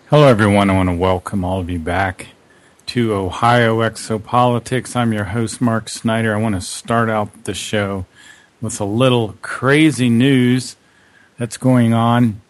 Hello, everyone. I want to welcome all of you back to Ohio Exopolitics. I'm your host, Mark Snyder. I want to start out the show with a little crazy news that's going on.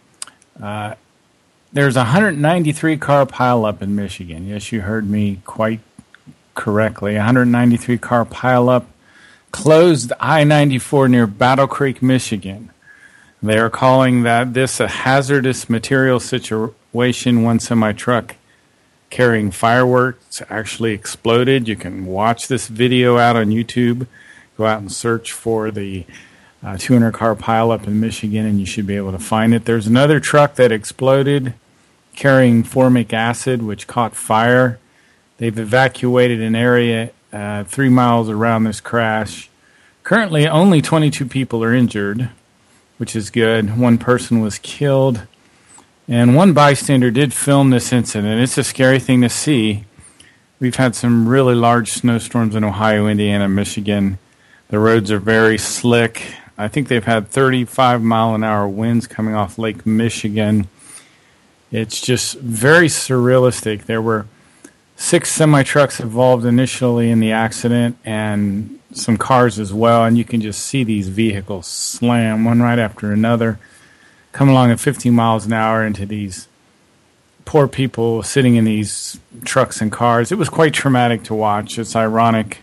There's a 193-car pileup in Michigan. Yes, you heard me quite correctly. 193-car pileup closed I-94 near Battle Creek, Michigan. They are calling this a hazardous material situation. One semi-truck carrying fireworks actually exploded. You can watch this video out on YouTube. Go out and search for the 200-car pileup in Michigan, and you should be able to find it. There's another truck that exploded carrying formic acid, which caught fire. They've evacuated an area 3 miles around this crash. Currently, only 22 people are injured, which is good. One person was killed. And one bystander did film this incident. It's a scary thing to see. We've had some really large snowstorms in Ohio, Indiana, Michigan. The roads are very slick. I think they've had 35-mile-an-hour winds coming off Lake Michigan. It's just very surrealistic. There were 6 semi-trucks involved initially in the accident and some cars as well. And you can just see these vehicles slam one right after another, come along at 50 miles an hour into these poor people sitting in these trucks and cars. It was quite traumatic to watch. It's ironic.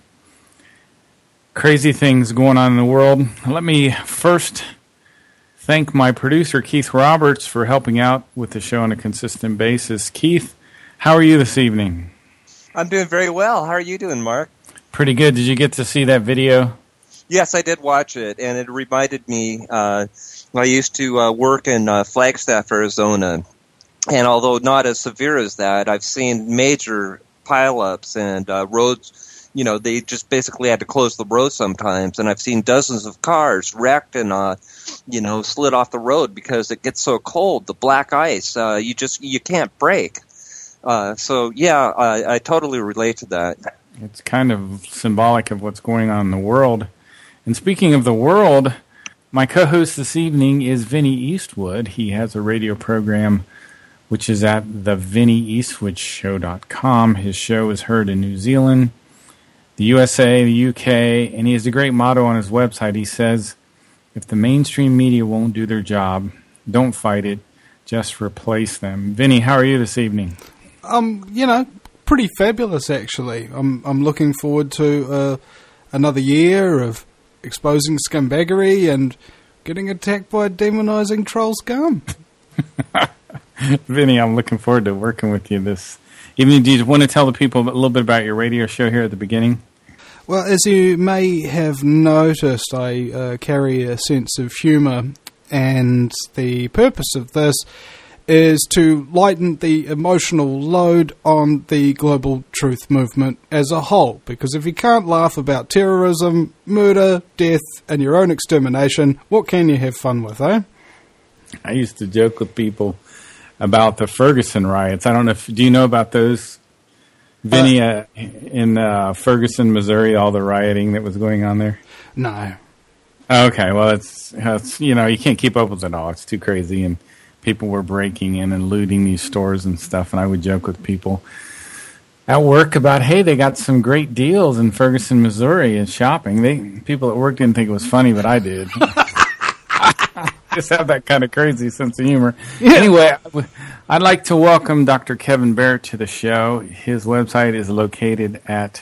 Crazy things going on in the world. Let me first thank my producer, Keith Roberts, for helping out with the show on a consistent basis. Keith, how are you this evening? I'm doing very well. How are you doing, Mark? Pretty good. Did you get to see that video? Yes, I did watch it, and it reminded me, I used to work in Flagstaff, Arizona, and although not as severe as that, I've seen major pileups and roads, they just basically had to close the road sometimes, and I've seen dozens of cars wrecked and, slid off the road because it gets so cold, the black ice, you can't brake. I totally relate to that. It's kind of symbolic of what's going on in the world. And speaking of the world, my co-host this evening is Vinny Eastwood. He has a radio program which is at thevinnieeastwoodshow.com. His show is heard in New Zealand, the USA, the UK, and he has a great motto on his website. He says, if the mainstream media won't do their job, don't fight it, just replace them. Vinny, how are you this evening? Pretty fabulous, actually. I'm looking forward to another year of exposing scumbaggery and getting attacked by a demonizing troll scum. Vinny, I'm looking forward to working with you this evening. Do you want to tell the people a little bit about your radio show here at the beginning? Well, as you may have noticed, I carry a sense of humour, and the purpose of this is to lighten the emotional load on the global truth movement as a whole. Because if you can't laugh about terrorism, murder, death, and your own extermination, what can you have fun with, eh? I used to joke with people about the Ferguson riots. I don't know do you know about those, Vinny, in Ferguson, Missouri, all the rioting that was going on there? No. Okay, well, it's you can't keep up with it all. It's too crazy, and people were breaking in and looting these stores and stuff, and I would joke with people at work about, hey, they got some great deals in Ferguson, Missouri and shopping. People at work didn't think it was funny, but I did. Just have that kind of crazy sense of humor. Yeah. Anyway, I'd like to welcome Dr. Kevin Barrett to the show. His website is located at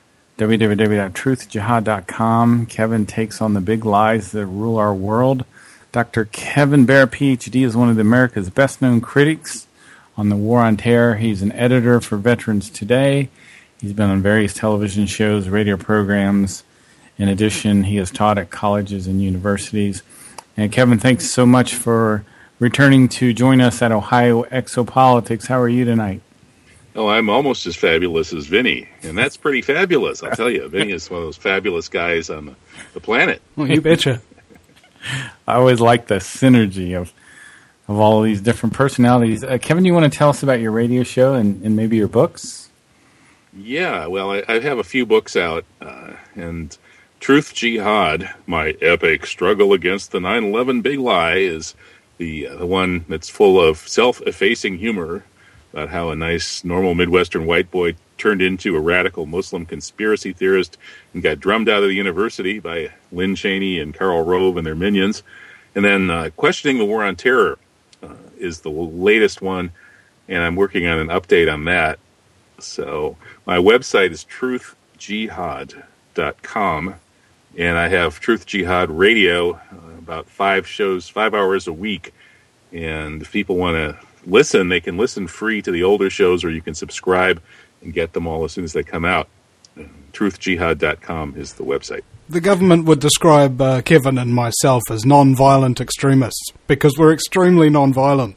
www.truthjihad.com. Kevin takes on the big lies that rule our world. Dr. Kevin Barrett, Ph.D., is one of America's best-known critics on the War on Terror. He's an editor for Veterans Today. He's been on various television shows, radio programs. In addition, he has taught at colleges and universities. And Kevin, thanks so much for returning to join us at Ohio Exopolitics. How are you tonight? Oh, I'm almost as fabulous as Vinny, and that's pretty fabulous, I'll tell you. Vinny is one of those fabulous guys on the planet. Well, you betcha. I always like the synergy of all of these different personalities. Kevin, you want to tell us about your radio show and maybe your books? Yeah, well, I have a few books out, and Truth Jihad, my epic struggle against the 9/11 big lie, is the one that's full of self-effacing humor about how a nice, normal Midwestern white boy turned into a radical Muslim conspiracy theorist and got drummed out of the university by Lynn Cheney and Karl Rove and their minions. And then Questioning the War on Terror is the latest one, and I'm working on an update on that. So my website is truthjihad.com, and I have Truth Jihad Radio, about 5 shows, 5 hours a week. And if people want to listen, they can listen free to the older shows, or you can subscribe and get them all as soon as they come out. Truthjihad.com is the website. The government would describe Kevin and myself as non-violent extremists because we're extremely non-violent.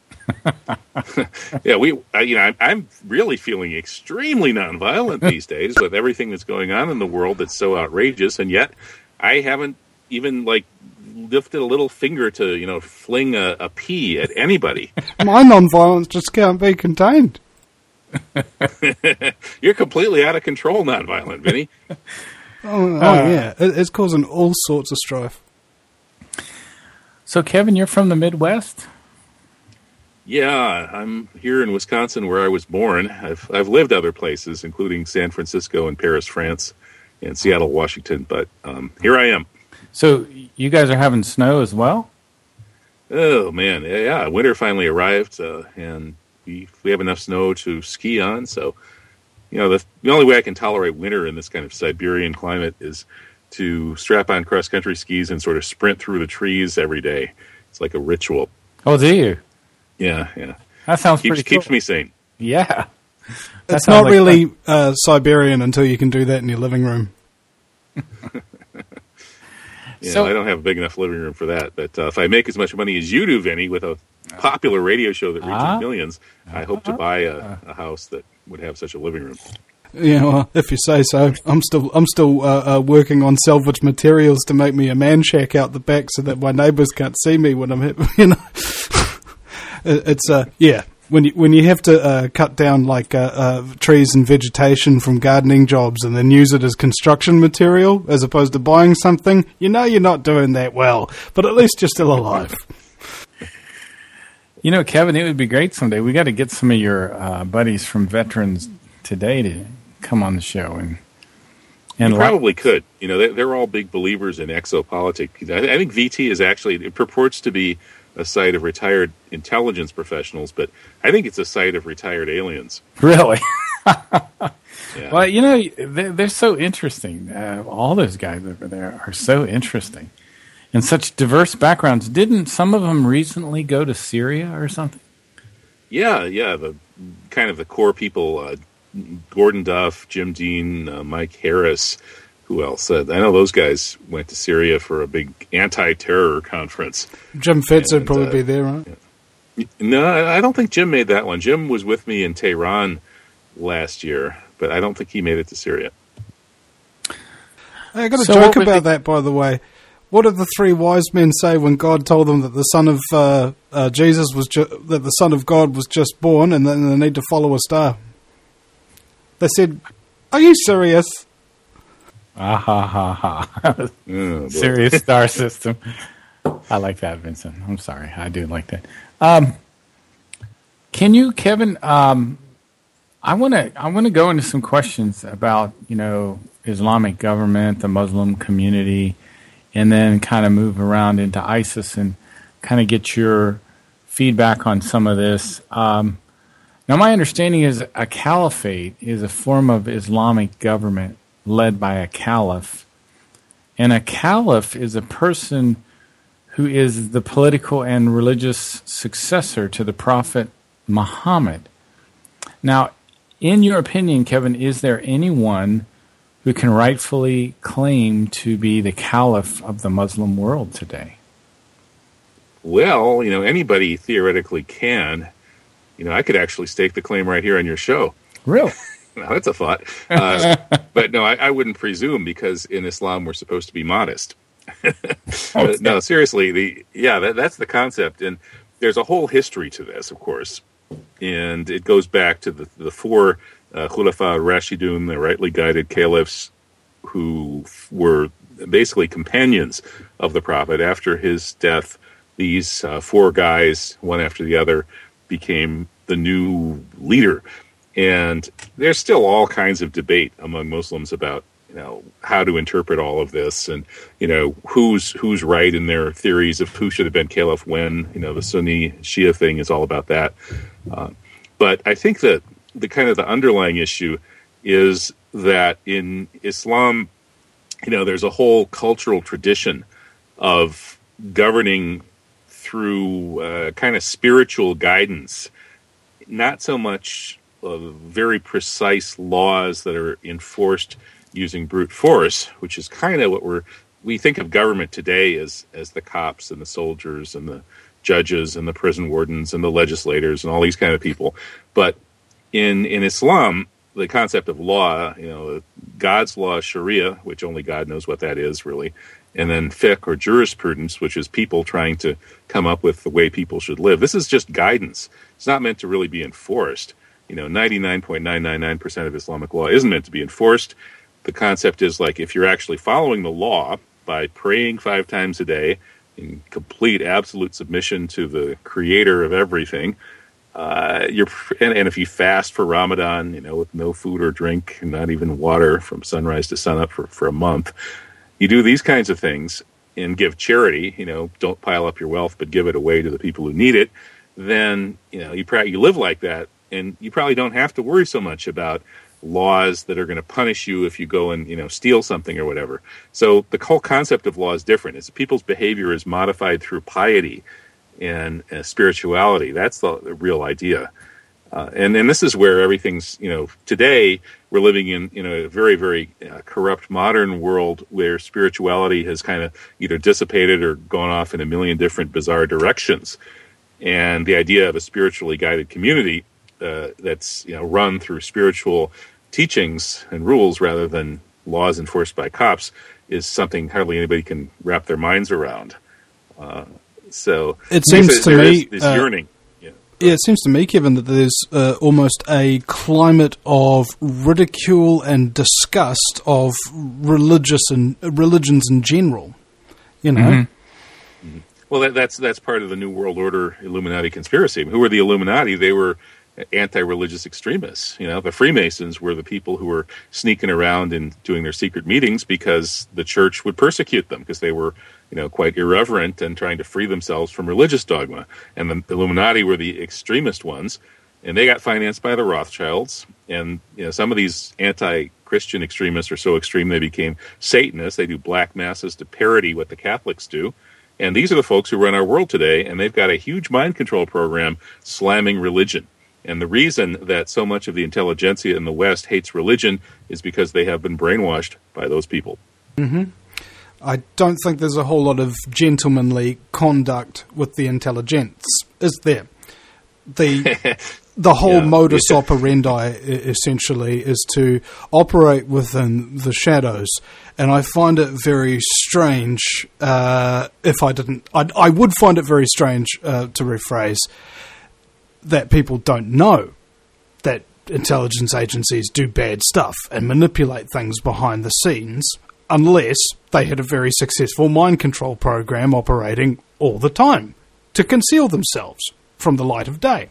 Yeah, I'm really feeling extremely non-violent these days with everything that's going on in the world that's so outrageous, and yet I haven't even lifted a little finger to fling a pea at anybody. My non-violence just can't be contained. You're completely out of control, non-violent, Vinny. Yeah, it's causing all sorts of strife. So, Kevin, you're from the Midwest? Yeah, I'm here in Wisconsin, where I was born. I've lived other places, including San Francisco and Paris, France, and Seattle, Washington. But here I am. So, you guys are having snow as well? Oh man, yeah. Winter finally arrived, and we have enough snow to ski on. So, the only way I can tolerate winter in this kind of Siberian climate is to strap on cross-country skis and sort of sprint through the trees every day. It's like a ritual. Oh, do you? Yeah. That sounds pretty cool. Keeps me sane. Yeah. It's not really Siberian until you can do that in your living room. I don't have a big enough living room for that. But if I make as much money as you do, Vinny, with a popular radio show that reaches millions, I hope to buy a house that would have such a living room. Yeah, well, if you say so. I'm still working on salvage materials to make me a man shack out the back so that my neighbours can't see me when I'm It's when you have to cut down trees and vegetation from gardening jobs and then use it as construction material as opposed to buying something, you're not doing that well, but at least you're still alive. Kevin, it would be great someday. We got to get some of your buddies from Veterans Today to come on the show and you probably could. They're all big believers in exopolitics. I think VT is it purports to be a site of retired intelligence professionals, but I think it's a site of retired aliens. Really? Yeah. Well, they're so interesting. All those guys over there are so interesting and such diverse backgrounds. Didn't some of them recently go to Syria or something? Yeah. The kind of the core people, Gordon Duff, Jim Dean, Mike Harris. Who else? I know those guys went to Syria for a big anti-terror conference. Jim Fitz would probably be there, right? No, I don't think Jim made that one. Jim was with me in Tehran last year, but I don't think he made it to Syria. I got a joke about that, by the way. What did the 3 wise men say when God told them that the son of Jesus was that the Son of God was just born, and then they need to follow a star? They said, "Are you serious?" Ah ha ha ha. Serious star system. I like that, Vincent. I'm sorry. I do like that. Can you, Kevin, I want to go into some questions about, Islamic government, the Muslim community, and then kind of move around into ISIS and kind of get your feedback on some of this. Now, my understanding is a caliphate is a form of Islamic government led by a caliph. And a caliph is a person who is the political and religious successor to the Prophet Muhammad. Now, in your opinion, Kevin, is there anyone who can rightfully claim to be the caliph of the Muslim world today? Well, anybody theoretically can. I could actually stake the claim right here on your show. Really? Now, that's a thought. But no, I wouldn't presume, because in Islam we're supposed to be modest. No, seriously, that's the concept. And there's a whole history to this, of course. And it goes back to the 4 Khulafa Rashidun, the rightly guided caliphs, who were basically companions of the Prophet. After his death, these 4 guys, one after the other, became the new leader. And there's still all kinds of debate among Muslims about, how to interpret all of this, and who's right in their theories of who should have been caliph when. The Sunni Shia thing is all about that. But I think that the kind of the underlying issue is that in Islam, there's a whole cultural tradition of governing through kind of spiritual guidance, not so much very precise laws that are enforced using brute force, which is kind of what we think of government today as the cops and the soldiers and the judges and the prison wardens and the legislators and all these kind of people. But in Islam, the concept of law, God's law, Sharia, which only God knows what that is really, and then fiqh or jurisprudence, which is people trying to come up with the way people should live. This is just guidance. It's not meant to really be enforced. 99.999% of Islamic law isn't meant to be enforced. The concept is like if you're actually following the law by praying 5 times a day in complete absolute submission to the creator of everything, and if you fast for Ramadan, with no food or drink, not even water from sunrise to sunup for a month, you do these kinds of things and give charity, don't pile up your wealth, but give it away to the people who need it, then, you live like that, and you probably don't have to worry so much about laws that are going to punish you if you go and, steal something or whatever. So the whole concept of law is different. It's people's behavior is modified through piety and spirituality. That's the real idea. And this is where everything's, today we're living in a very, very corrupt modern world where spirituality has kind of either dissipated or gone off in a million different bizarre directions. And the idea of a spiritually guided community that's, run through spiritual teachings and rules rather than laws enforced by cops is something hardly anybody can wrap their minds around. So it seems to me this yearning. Yeah, it seems to me, Kevin, that there's almost a climate of ridicule and disgust of religions in general. Mm-hmm. Well, that's part of the New World Order Illuminati conspiracy. Who were the Illuminati? They were anti-religious extremists. The Freemasons were the people who were sneaking around and doing their secret meetings because the church would persecute them because they were, quite irreverent and trying to free themselves from religious dogma. And the Illuminati were the extremist ones, and they got financed by the Rothschilds. And some of these anti-Christian extremists are so extreme they became Satanists. They do black masses to parody what the Catholics do. And these are the folks who run our world today, and they've got a huge mind control program slamming religion. And the reason that so much of the intelligentsia in the West hates religion is because they have been brainwashed by those people. Mm-hmm. I don't think there's a whole lot of gentlemanly conduct with the intelligence, is there? The whole modus operandi, essentially, is to operate within the shadows. And I find it very strange, I would find it very strange, to rephrase, that people don't know that intelligence agencies do bad stuff and manipulate things behind the scenes unless they had a very successful mind control program operating all the time to conceal themselves from the light of day.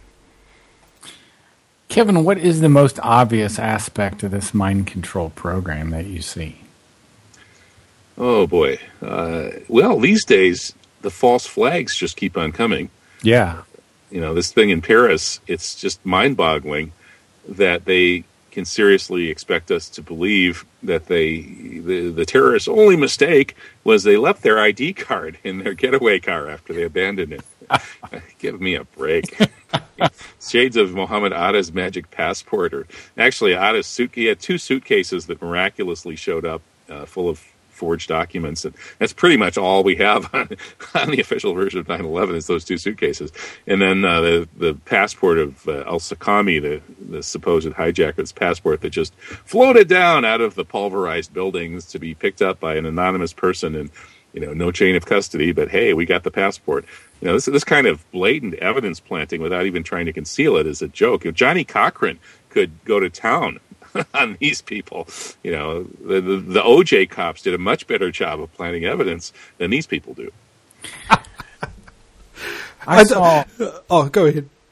Kevin, what is the most obvious aspect of this mind control program that you see? Oh, boy. Well, these days, the false flags just keep on coming. Yeah. This thing in Paris, it's just mind-boggling that they can seriously expect us to believe that the terrorists' only mistake was they left their ID card in their getaway car after they abandoned it. Give me a break. Shades of Muhammad Atta's magic passport. Or actually, Atta's he had 2 suitcases that miraculously showed up full of forged documents, and that's pretty much all we have on the official version of 9/11 is those 2 suitcases. And then the passport of al-Sakami, the supposed hijacker's passport that just floated down out of the pulverized buildings to be picked up by an anonymous person, and no chain of custody, but hey, we got the passport. This kind of blatant evidence planting without even trying to conceal it is a joke. Johnny Cochran could go to town on these people. The OJ cops did a much better job of planting evidence than these people do. Oh, go ahead.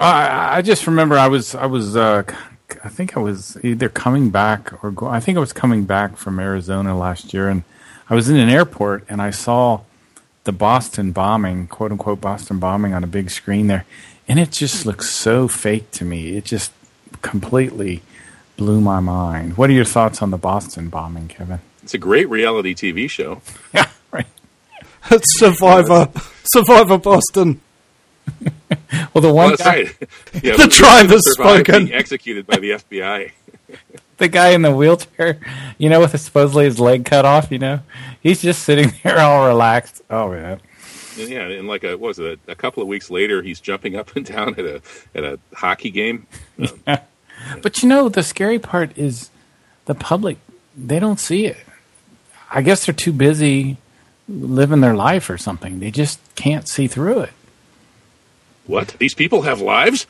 I just remember I think I was either coming back or I think I was coming back from Arizona last year, and I was in an airport and I saw the Boston bombing, quote unquote Boston bombing, on a big screen there, and it just looks so fake to me. It just completely blew my mind. What are your thoughts on the Boston bombing, Kevin? It's a great reality TV show. Yeah, right. It's Survivor Boston. Well, the one guy, right. Yeah, the tribe has spoken. Being executed by the FBI. the guy in the wheelchair, with supposedly his leg cut off, he's just sitting there all relaxed. Oh, man. Yeah, and like a couple of weeks later, he's jumping up and down at a hockey game. Yeah. But the scary part is the public, they don't see it. I guess they're too busy living their life or something. They just can't see through it. What? These people have lives?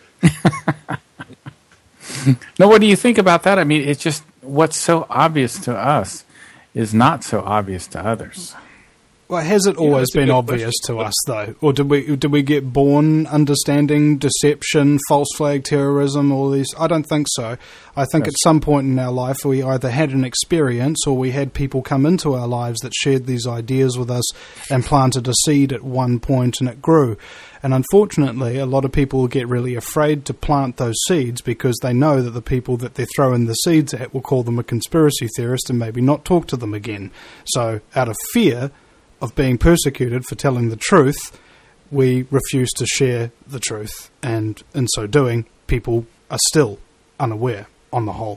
No, what do you think about that? I mean, it's just what's so obvious to us is not so obvious to others. Well, has it always been obvious to us, though? Or did we get born understanding deception, false flag terrorism, all these? I don't think so. I think at some point in our life we either had an experience or we had people come into our lives that shared these ideas with us and planted a seed at one point and it grew. And unfortunately, a lot of people get really afraid to plant those seeds because they know that the people that they're throwing the seeds at will call them a conspiracy theorist and maybe not talk to them again. So out of fear of being persecuted for telling the truth, we refuse to share the truth, and in so doing, people are still unaware on the whole.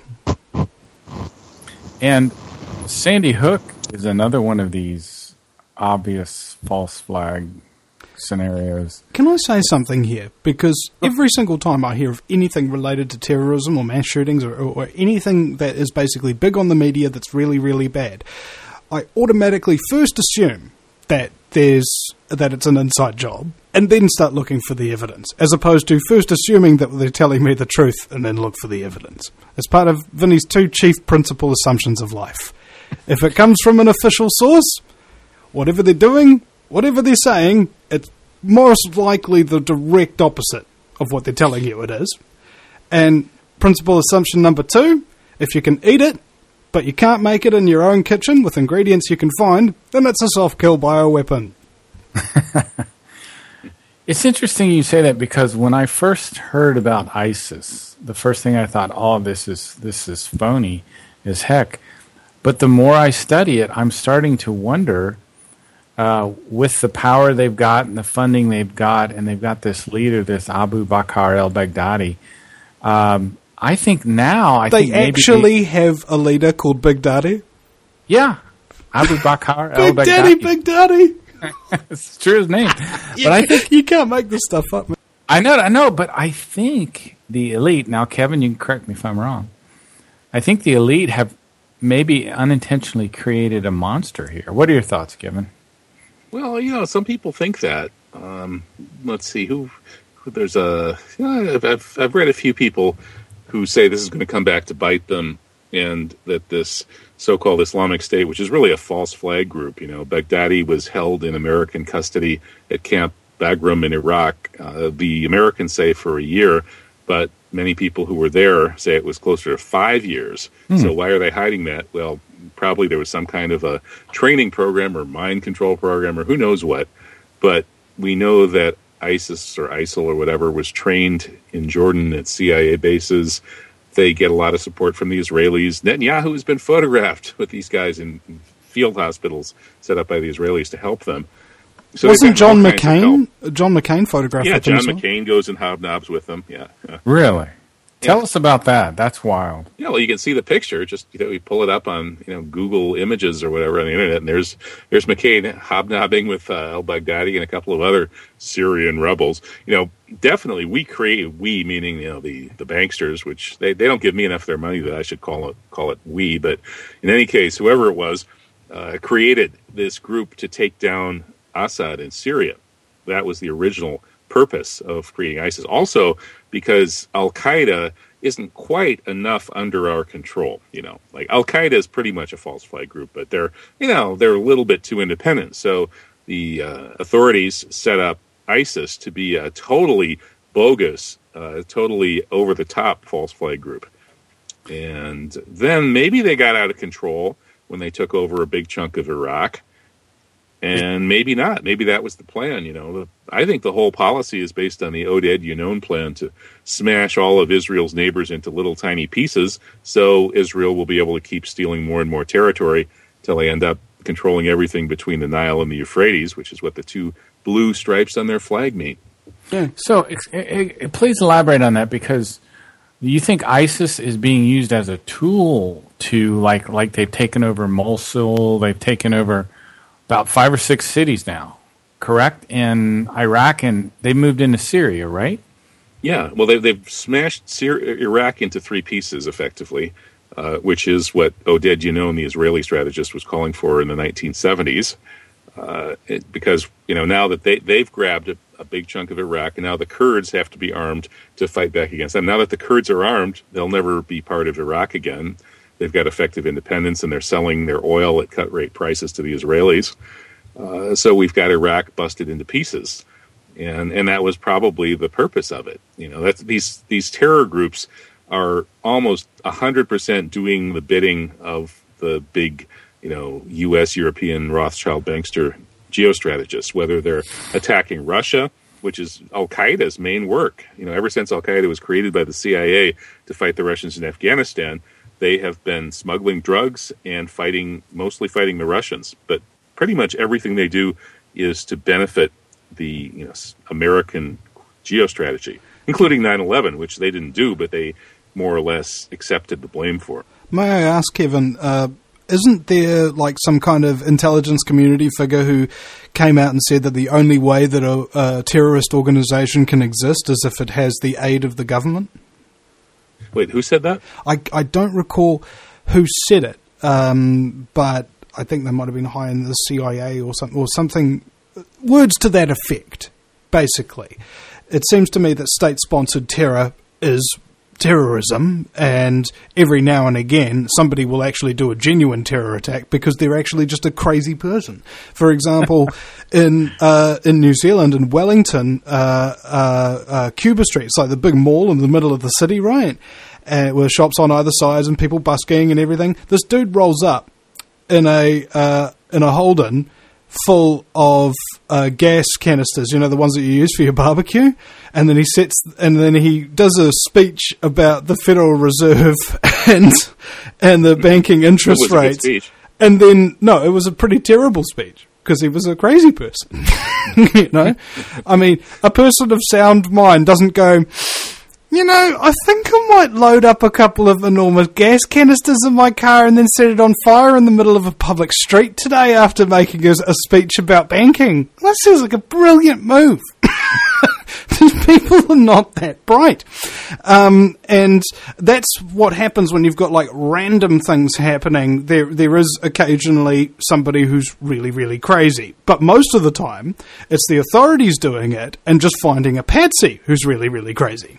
And Sandy Hook is another one of these obvious false flag scenarios. Can I say something here? Because every single time I hear of anything related to terrorism or mass shootings or anything that is basically big on the media that's really, really bad, I automatically first assume that it's an inside job, and then start looking for the evidence, as opposed to first assuming that they're telling me the truth and then look for the evidence. It's part of Vinny's two chief principal assumptions of life. If it comes from an official source, whatever they're doing, whatever they're saying, it's most likely the direct opposite of what they're telling you it is. And principal assumption number 2, if you can eat it, but you can't make it in your own kitchen with ingredients you can find, then it's a self-kill bioweapon. It's interesting you say that because when I first heard about ISIS, the first thing I thought, this is phony as heck. But the more I study it, I'm starting to wonder, with the power they've got and the funding they've got, and they've got this leader, this Abu Bakr al-Baghdadi, I think now... They actually have a leader called Big Daddy? Yeah. Abu Bakr al-Baghdadi. Big Daddy! It's true his name. But I think you can't make this stuff up, man. I know, but I think the elite... Now, Kevin, you can correct me if I'm wrong. I think the elite have maybe unintentionally created a monster here. What are your thoughts, Kevin? Well, some people think that. Let's see, there's I've read a few people who say this is going to come back to bite them, and that this so-called Islamic State, which is really a false flag group, Baghdadi was held in American custody at Camp Bagram in Iraq. The Americans say for a year, but many people who were there say it was closer to 5 years. So why are they hiding that? Well, probably there was some kind of a training program or mind control program or who knows what. But we know that ISIS or ISIL or whatever was trained in Jordan at CIA bases. They get a lot of support from the Israelis. Netanyahu has been photographed with these guys in field hospitals set up by the Israelis to help them. So wasn't John McCain photographed? Yeah, John McCain goes and hobnobs with them. Yeah. Really? Tell us about that. That's wild. Yeah, well, you can see the picture. Just you pull it up on Google Images or whatever on the internet, and there's McCain hobnobbing with al-Baghdadi and a couple of other Syrian rebels. Definitely we meaning the banksters, which they don't give me enough of their money that I should call it we. But in any case, whoever it was created this group to take down Assad in Syria. That was the original purpose of creating ISIS. Also, because Al-Qaeda isn't quite enough under our control. Like Al-Qaeda is pretty much a false flag group, but they're a little bit too independent. So the authorities set up ISIS to be a totally bogus totally over-the-top false flag group. And then maybe they got out of control when they took over a big chunk of Iraq. And maybe not. Maybe that was the plan. I think the whole policy is based on the Oded Yinon plan to smash all of Israel's neighbors into little tiny pieces, so Israel will be able to keep stealing more and more territory till they end up controlling everything between the Nile and the Euphrates, which is what the two blue stripes on their flag mean. Yeah. So please elaborate on that, because you think ISIS is being used as a tool to, like they've taken over Mosul, they've taken over about 5 or 6 cities now, correct? In Iraq, and they moved into Syria, right? Yeah, well, they've smashed Iraq into 3 pieces, effectively, which is what Oded Yinon, the Israeli strategist, was calling for in the 1970s. Because, now that they've grabbed a big chunk of Iraq, and now the Kurds have to be armed to fight back against them. Now that the Kurds are armed, they'll never be part of Iraq again. They've got effective independence, and they're selling their oil at cut-rate prices to the Israelis. So we've got Iraq busted into pieces, and that was probably the purpose of it. That's these terror groups are almost 100% doing the bidding of the big, U.S., European, Rothschild, bankster geostrategists. Whether they're attacking Russia, which is Al-Qaeda's main work. Ever since Al-Qaeda was created by the CIA to fight the Russians in Afghanistan, they have been smuggling drugs and mostly fighting the Russians. But pretty much everything they do is to benefit the American geostrategy, including 9/11, which they didn't do, but they more or less accepted the blame for. May I ask, Kevin, isn't there some kind of intelligence community figure who came out and said that the only way that a terrorist organization can exist is if it has the aid of the government? Wait, who said that? I don't recall who said it, but I think they might have been high in the CIA or something, words to that effect, basically. It seems to me that state-sponsored terror is terrorism, and every now and again somebody will actually do a genuine terror attack because they're actually just a crazy person. For example, in New Zealand, in Wellington, Cuba Street, it's like the big mall in the middle of the city, right? With shops on either side and people busking and everything. This dude rolls up in a Holden full of gas canisters, the ones that you use for your barbecue, and then he does a speech about the Federal Reserve and the banking interest rates. And then it was a pretty terrible speech because he was a crazy person. I mean, a person of sound mind doesn't go, I think I might load up a couple of enormous gas canisters in my car and then set it on fire in the middle of a public street today after making a speech about banking. That sounds like a brilliant move. These people are not that bright. And that's what happens when you've got random things happening. There is occasionally somebody who's really, really crazy. But most of the time, it's the authorities doing it and just finding a patsy who's really, really crazy.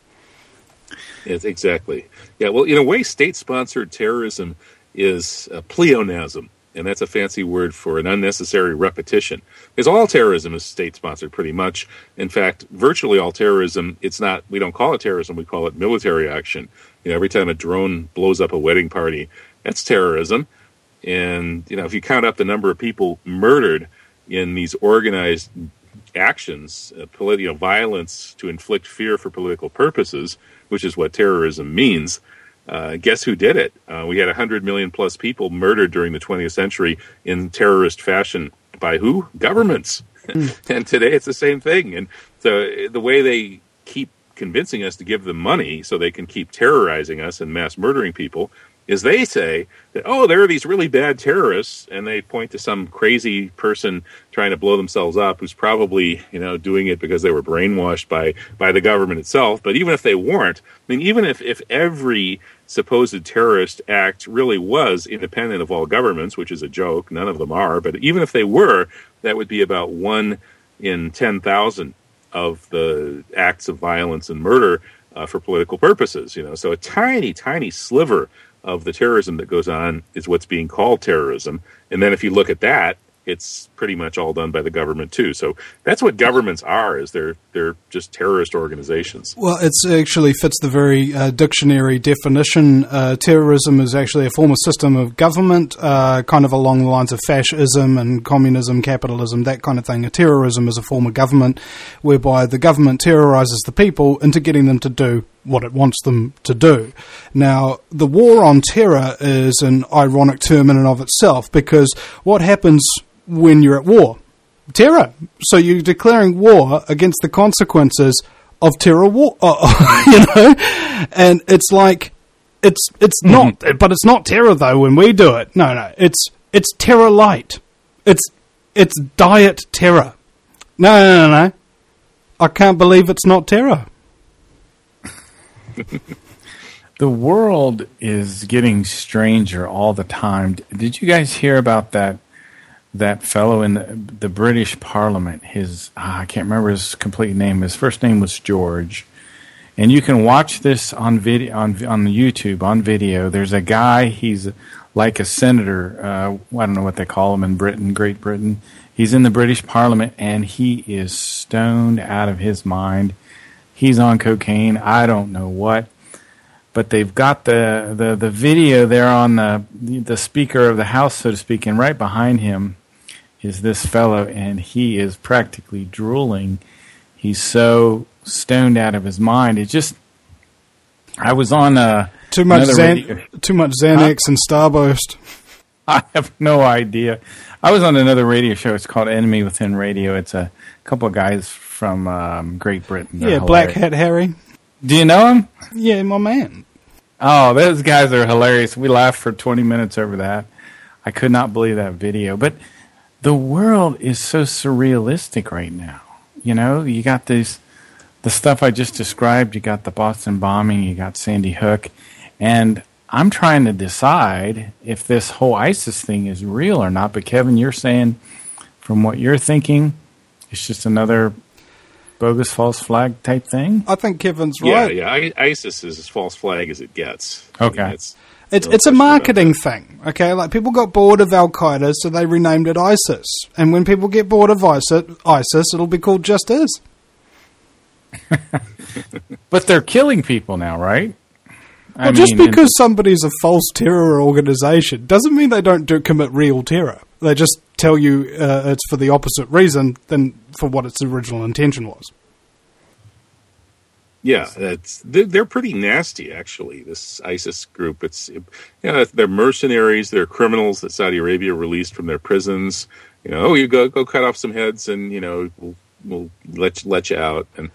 Yes, exactly. Yeah, well, in a way, state-sponsored terrorism is a pleonasm, and that's a fancy word for an unnecessary repetition. Because all terrorism is state-sponsored, pretty much. In fact, virtually all terrorism, we don't call it terrorism, we call it military action. Every time a drone blows up a wedding party, that's terrorism. And, if you count up the number of people murdered in these organized actions, violence to inflict fear for political purposes, which is what terrorism means. Guess who did it? We had 100 million plus people murdered during the 20th century in terrorist fashion by who? Governments. And today it's the same thing. And so the way they keep convincing us to give them money so they can keep terrorizing us and mass murdering people is they say that, there are these really bad terrorists, and they point to some crazy person trying to blow themselves up who's probably, doing it because they were brainwashed by the government itself. But even if they weren't, even if every supposed terrorist act really was independent of all governments, which is a joke, none of them are, but even if they were, that would be about 1 in 10,000 of the acts of violence and murder for political purposes. So a tiny, tiny sliver of the terrorism that goes on is what's being called terrorism. And then if you look at that, it's pretty much all done by the government too. So that's what governments are, is they're just terrorist organizations. Well, it actually fits the very dictionary definition. Terrorism is actually a form of system of government, kind of along the lines of fascism and communism, capitalism, that kind of thing. Terrorism is a form of government whereby the government terrorizes the people into getting them to do what it wants them to do. Now, the war on terror is an ironic term in and of itself, because what happens when you're at war? Terror. So you're declaring war against the consequences of terror war, and it's like, it's not, but it's not terror though when we do it. No, it's terror light. It's diet terror. No. I can't believe it's not terror. The world is getting stranger all the time. Did you guys hear about that fellow in the British Parliament? I can't remember his complete name. His first name was George. And you can watch this on video on the YouTube on video. There's a guy, he's like a senator, I don't know what they call him in Britain, Great Britain. He's in the British Parliament and he is stoned out of his mind. He's on cocaine, I don't know what. But they've got the video there on the Speaker of the House, so to speak, and right behind him is this fellow, and he is practically drooling. He's so stoned out of his mind. I was on too much Xanax and Starburst. I have no idea. I was on another radio show. It's called Enemy Within Radio. It's a couple of guys from Great Britain. Yeah, Black Hat Harry. Do you know him? Yeah, my man. Oh, those guys are hilarious. We laughed for 20 minutes over that. I could not believe that video. But the world is so surrealistic right now. You know, you got the stuff I just described. You got the Boston bombing. You got Sandy Hook. And I'm trying to decide if this whole ISIS thing is real or not. But Kevin, you're saying, from what you're thinking, it's just another bogus false flag type thing? I think Kevin's right. Yeah. ISIS is as false flag as it gets. Okay. I mean, it's a marketing thing, okay? Like, people got bored of Al-Qaeda, so they renamed it ISIS. And when people get bored of ISIS, it'll be called just as. But they're killing people now, right? Well, just because somebody's a false terror organization doesn't mean they don't commit real terror. They just tell you it's for the opposite reason than for what its original intention was. Yeah, they're pretty nasty, actually. This ISIS group, they're mercenaries, they're criminals that Saudi Arabia released from their prisons. You go cut off some heads, and we'll let you out, and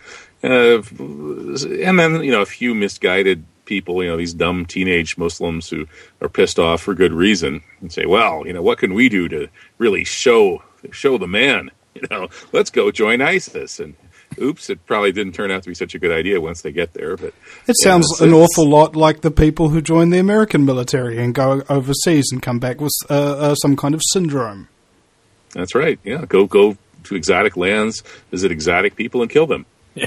then a few misguided people, these dumb teenage Muslims who are pissed off for good reason, and say, well, what can we do to really show the man? Let's go join ISIS. And oops, it probably didn't turn out to be such a good idea once they get there. But it sounds an awful lot like the people who join the American military and go overseas and come back with some kind of syndrome. That's right. Yeah, go to exotic lands, visit exotic people, and kill them. Yeah.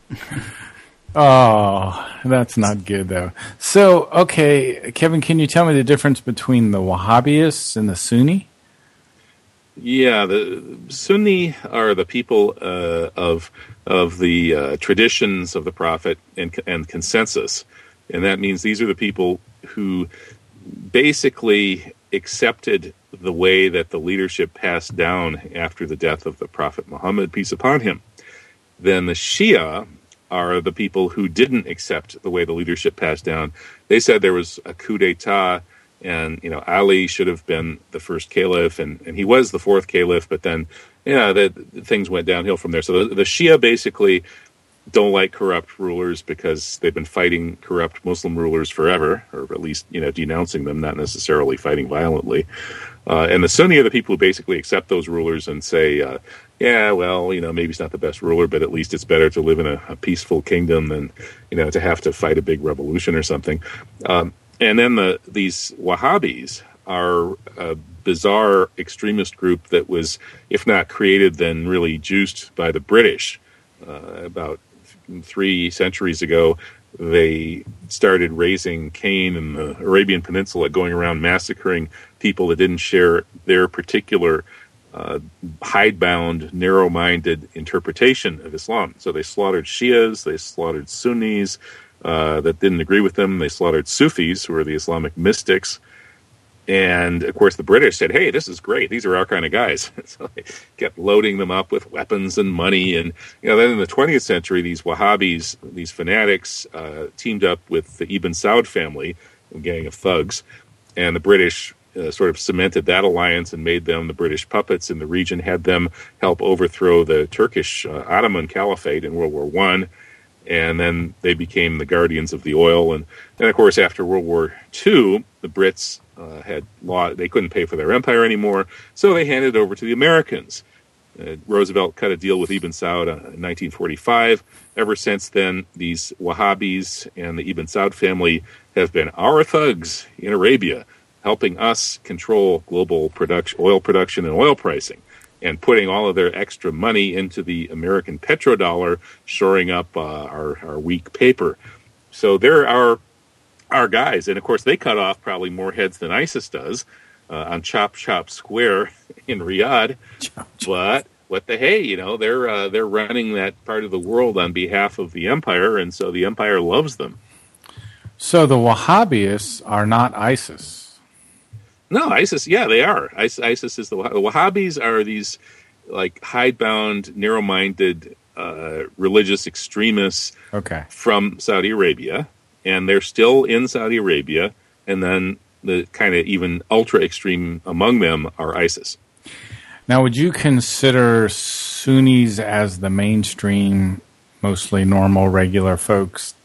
Oh, that's not good, though. So, okay, Kevin, can you tell me the difference between the Wahhabists and the Sunni? Yeah, the Sunni are the people of the traditions of the Prophet and consensus, and that means these are the people who basically accepted the way that the leadership passed down after the death of the Prophet Muhammad, peace upon him. Then the Shia are the people who didn't accept the way the leadership passed down. They said there was a coup d'etat, and Ali should have been the first caliph, and he was the fourth caliph, but then things went downhill from there. So the Shia basically don't like corrupt rulers because they've been fighting corrupt Muslim rulers forever, or at least denouncing them, not necessarily fighting violently. And the Sunni are the people who basically accept those rulers and say, maybe he's not the best ruler, but at least it's better to live in a peaceful kingdom than to have to fight a big revolution or something. And then these Wahhabis are a bizarre extremist group that was, if not created, then really juiced by the British. About 3 centuries ago, they started raising Cain in the Arabian Peninsula, going around massacring people that didn't share their particular hidebound, narrow-minded interpretation of Islam. So they slaughtered Shias, they slaughtered Sunnis that didn't agree with them, they slaughtered Sufis, who are the Islamic mystics. And, of course, the British said, hey, this is great. These are our kind of guys. So they kept loading them up with weapons and money. And, then in the 20th century, these Wahhabis, these fanatics, teamed up with the Ibn Saud family, a gang of thugs. And the British sort of cemented that alliance and made them the British puppets in the region, had them help overthrow the Turkish Ottoman Caliphate in World War I. And then they became the guardians of the oil. And then, of course, after World War II, the Brits they couldn't pay for their empire anymore, so they handed it over to the Americans. Roosevelt cut a deal with Ibn Saud in 1945. Ever since then, these Wahhabis and the Ibn Saud family have been our thugs in Arabia, helping us control global oil production and oil pricing, and putting all of their extra money into the American petrodollar, shoring up our weak paper. So there are our guys. And, of course, they cut off probably more heads than ISIS does on Chop Chop Square in Riyadh. But what the hey, they're running that part of the world on behalf of the empire, and so the empire loves them. So the Wahhabis are not ISIS? No, ISIS, yeah, they are. ISIS is the Wahhabis are these like hidebound, narrow-minded religious extremists from Saudi Arabia. And they're still in Saudi Arabia, and then the kind of even ultra-extreme among them are ISIS. Now, would you consider Sunnis as the mainstream, mostly normal, regular folks?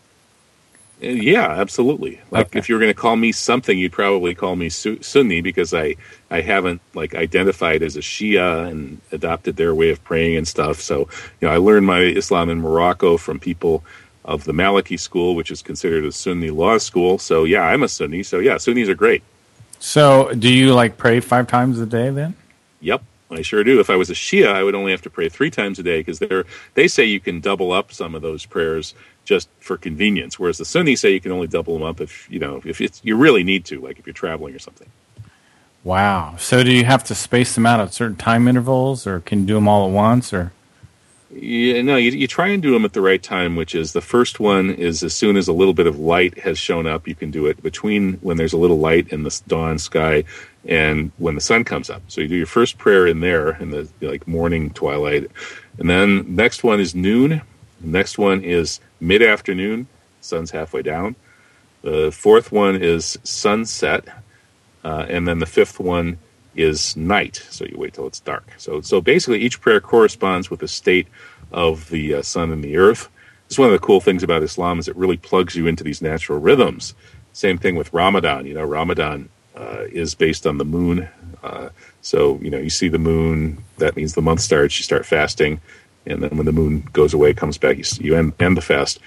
Yeah, absolutely. If you were going to call me something, you'd probably call me Sunni, because I haven't identified as a Shia and adopted their way of praying and stuff. So, I learned my Islam in Morocco from people of the Maliki school, which is considered a Sunni law school. So, yeah, I'm a Sunni. So, yeah, Sunnis are great. So, do you, pray 5 times a day then? Yep, I sure do. If I was a Shia, I would only have to pray 3 times a day, because they say you can double up some of those prayers just for convenience, whereas the Sunnis say you can only double them up if you really need to, if you're traveling or something. Wow. So, do you have to space them out at certain time intervals, or can you do them all at once, or? Yeah, no, you try and do them at the right time, which is the first one is as soon as a little bit of light has shown up, you can do it between when there's a little light in the dawn sky and when the sun comes up. So you do your first prayer in there in the morning twilight. And then next one is noon. The next one is mid-afternoon. Sun's halfway down. The fourth one is sunset. And then the fifth one is night, so you wait till it's dark. So basically each prayer corresponds with the state of the sun and the earth. It's one of the cool things about Islam is it really plugs you into these natural rhythms. Same thing with Ramadan. Ramadan is based on the moon. So you see the moon, that means the month starts, you start fasting, and then when the moon goes away, comes back, you end the fast.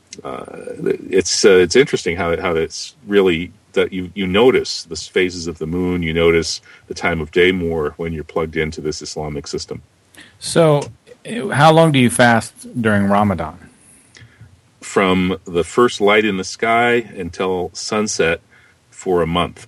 It's interesting how it's really that you notice the phases of the moon, you notice the time of day more when you're plugged into this Islamic system. So, how long do you fast during Ramadan? From the first light in the sky until sunset for a month.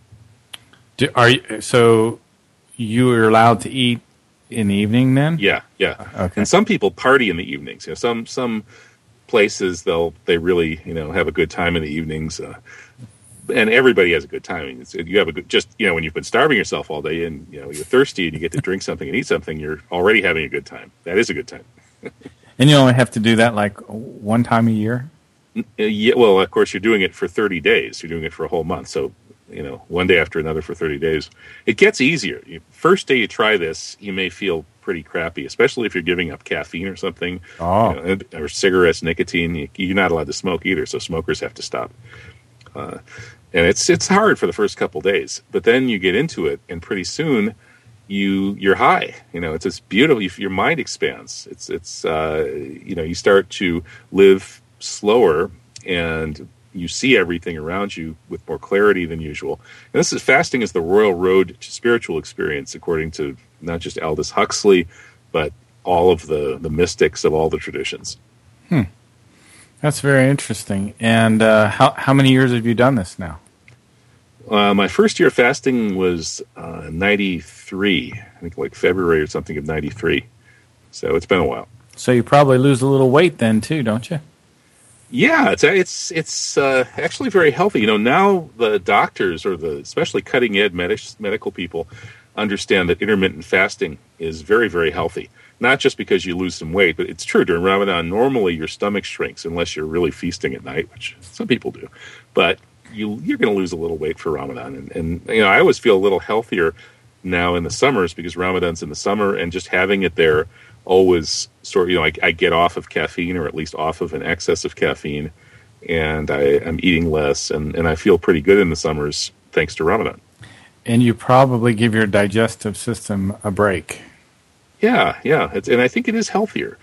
So you're allowed to eat in the evening then? Yeah. Okay. And some people party in the evenings. Some places they really have a good time in the evenings. And everybody has a good time. You have a good, when you've been starving yourself all day and you're thirsty and you get to drink something and eat something, you're already having a good time. That is a good time. And you only have to do that one time a year? Yeah, well, of course, you're doing it for 30 days. You're doing it for a whole month. So, one day after another for 30 days. It gets easier. First day you try this, you may feel pretty crappy, especially if you're giving up caffeine or something, or cigarettes, nicotine. You're not allowed to smoke either, so smokers have to stop. And it's hard for the first couple days, but then you get into it, and pretty soon you're high. It's this beautiful. Your mind expands. It's you start to live slower, and you see everything around you with more clarity than usual. And fasting is the royal road to spiritual experience, according to not just Aldous Huxley, but all of the mystics of all the traditions. That's very interesting. And how many years have you done this now? My first year fasting was 93. I think like February or something of 93. So it's been a while. So you probably lose a little weight then too, don't you? Yeah, it's actually very healthy. Now the doctors or especially cutting edge medical people understand that intermittent fasting is very, very healthy. Not just because you lose some weight, but it's true. During Ramadan, normally your stomach shrinks unless you're really feasting at night, which some people do. But you're going to lose a little weight for Ramadan. And I always feel a little healthier now in the summers because Ramadan's in the summer, and just having it there always sort of, I get off of caffeine, or at least off of an excess of caffeine, and I'm eating less, and I feel pretty good in the summers thanks to Ramadan. And you probably give your digestive system a break. Yeah. And I think it is healthier.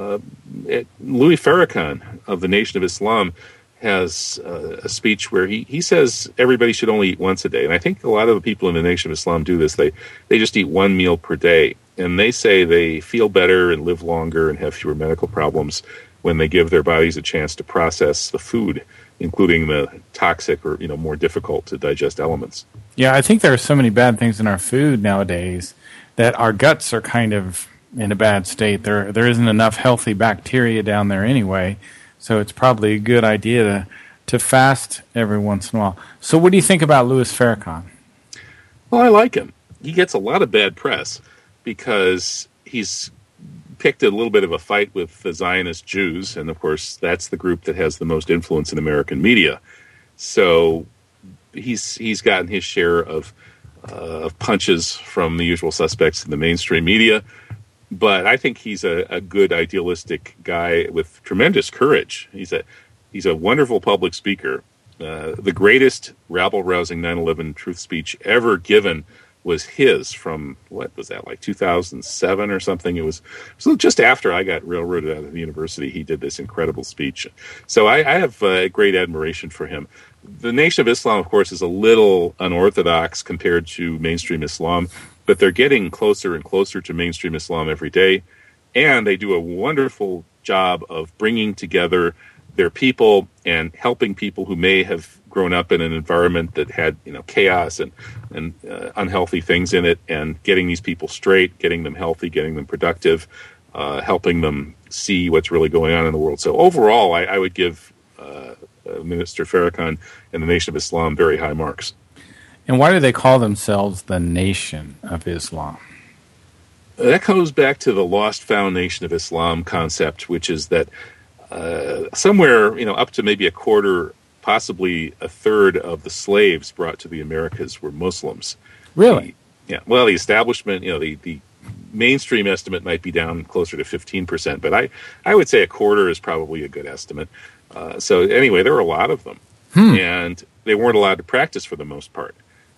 Louis Farrakhan of the Nation of Islam has a speech where he says everybody should only eat once a day. And I think a lot of the people in the Nation of Islam do this. They just eat one meal per day. And they say they feel better and live longer and have fewer medical problems when they give their bodies a chance to process the food, including the toxic or more difficult to digest elements. Yeah, I think there are so many bad things in our food nowadays that our guts are kind of in a bad state. There isn't enough healthy bacteria down there anyway, so it's probably a good idea to fast every once in a while. So what do you think about Louis Farrakhan? Well, I like him. He gets a lot of bad press because he's picked a little bit of a fight with the Zionist Jews, and of course that's the group that has the most influence in American media. So he's gotten his share of punches from the usual suspects in the mainstream media, but I think he's a good idealistic guy with tremendous courage. He's a wonderful public speaker. The greatest rabble-rousing 9/11 truth speech ever given was his from, what was that, like 2007 or something? It was just after I got railroaded out of the university. He did this incredible speech. So I have great admiration for him. The Nation of Islam, of course, is a little unorthodox compared to mainstream Islam, but they're getting closer and closer to mainstream Islam every day, and they do a wonderful job of bringing together their people and helping people who may have grown up in an environment that had chaos and unhealthy things in it, and getting these people straight, getting them healthy, getting them productive, helping them see what's really going on in the world. So overall, I would give Minister Farrakhan and the Nation of Islam very high marks. And why do they call themselves the Nation of Islam? That goes back to the lost found Nation of Islam concept, which is that somewhere, up to maybe a quarter, possibly a third of the slaves brought to the Americas were Muslims. Really? Yeah. Well, the establishment, the mainstream estimate might be down closer to 15%, but I would say a quarter is probably a good estimate. So anyway, there were a lot of them, and they weren't allowed to practice for the most part.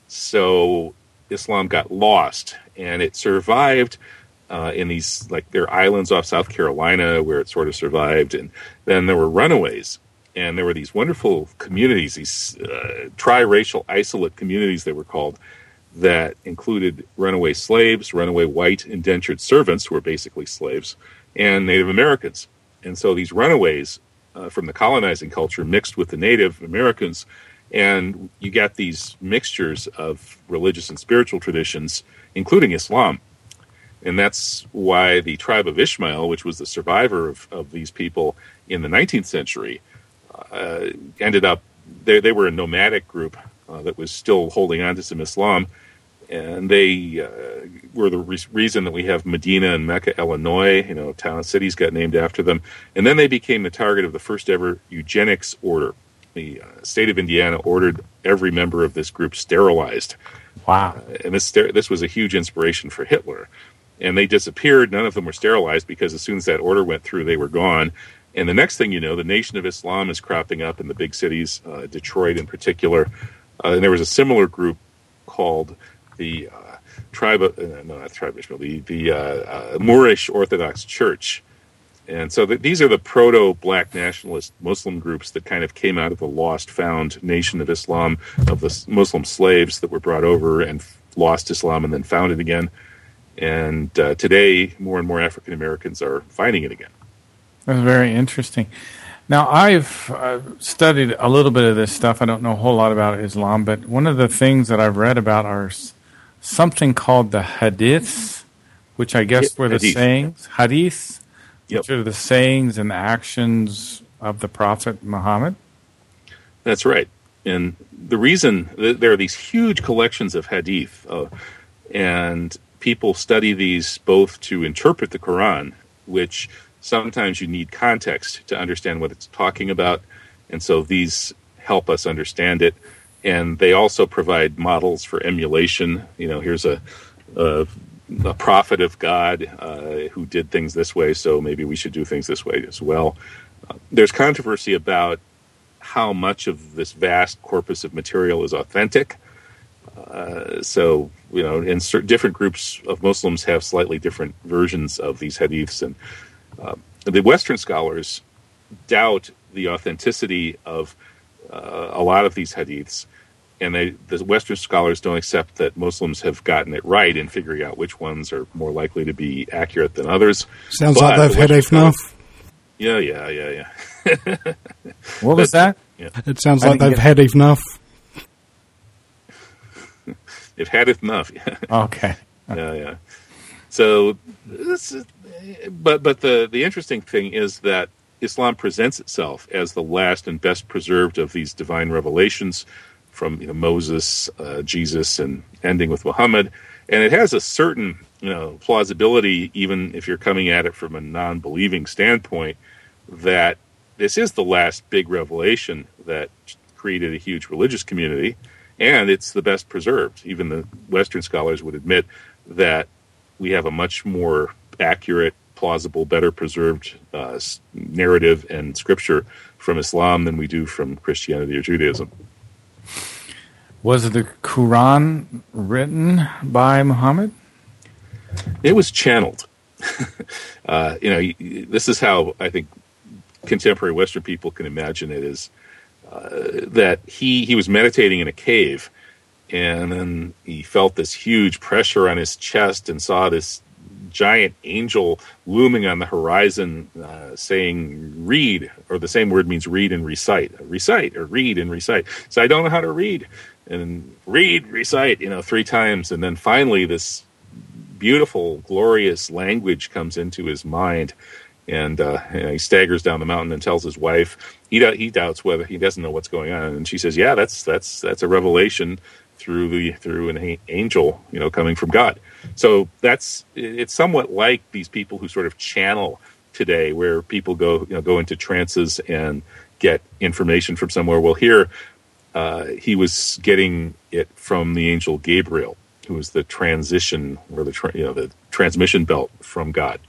So Islam got lost, and it survived in these, like, there are islands off South Carolina where it sort of survived, and then there were runaways, and there were these wonderful communities, these tri-racial isolate communities they were called, that included runaway slaves, runaway white indentured servants, who were basically slaves, and Native Americans. And so these runaways from the colonizing culture mixed with the Native Americans, and you got these mixtures of religious and spiritual traditions, including Islam. And that's why the tribe of Ishmael, which was the survivor of these people in the 19th century, ended up, they were a nomadic group that was still holding on to some Islam. And they were the reason that we have Medina and Mecca, Illinois, cities got named after them. And then they became the target of the first ever eugenics order. The state of Indiana ordered every member of this group sterilized. Wow. And this was a huge inspiration for Hitler. And they disappeared. None of them were sterilized because as soon as that order went through, they were gone. And the next thing you know, the Nation of Islam is cropping up in the big cities, Detroit in particular. And there was a similar group called the Moorish Orthodox Church. And so these are the proto-black nationalist Muslim groups that kind of came out of the lost-found Nation of Islam, of the Muslim slaves that were brought over and lost Islam and then found it again. And today, more and more African Americans are finding it again. That's very interesting. Now, I've studied a little bit of this stuff. I don't know a whole lot about Islam, but one of the things that I've read about are something called the Hadiths, which I guess were the Hadith. sayings. Hadiths, Yep. which are the sayings and the actions of the Prophet Muhammad. That's right. And the reason there are these huge collections of hadith, and people study these both to interpret the Quran, which sometimes you need context to understand what it's talking about, and so these help us understand it. And they also provide models for emulation. Here's a prophet of God who did things this way, so maybe we should do things this way as well. There's controversy about how much of this vast corpus of material is authentic. Different groups of Muslims have slightly different versions of these hadiths, and the Western scholars doubt the authenticity of a lot of these hadiths, and the Western scholars don't accept that Muslims have gotten it right in figuring out which ones are more likely to be accurate than others. Sounds like they've had enough. Yeah. What was that? Yeah. It sounds like they've had enough. They've had enough. Okay. Yeah. So, but the interesting thing is that Islam presents itself as the last and best preserved of these divine revelations from Moses, Jesus, and ending with Muhammad, and it has a certain plausibility, even if you're coming at it from a non-believing standpoint, that this is the last big revelation that created a huge religious community, and it's the best preserved. Even the Western scholars would admit that we have a much more accurate, plausible, better preserved narrative and scripture from Islam than we do from Christianity or Judaism. Was the Quran written by Muhammad? It was channeled. This is how I think contemporary Western people can imagine it, is that he was meditating in a cave, and then he felt this huge pressure on his chest and saw this giant angel looming on the horizon, saying read, or the same word means read and recite, or read and recite. So I don't know how to read, and read, recite, 3 times, and then finally this beautiful, glorious language comes into his mind, and he staggers down the mountain and tells his wife. He doubts whether, he doesn't know what's going on, and she says, "Yeah, that's a revelation through an angel, coming from God." So it's somewhat like these people who sort of channel today, where people go into trances and get information from somewhere. Well, here he was getting it from the angel Gabriel, who was the transition, or the transmission belt from God.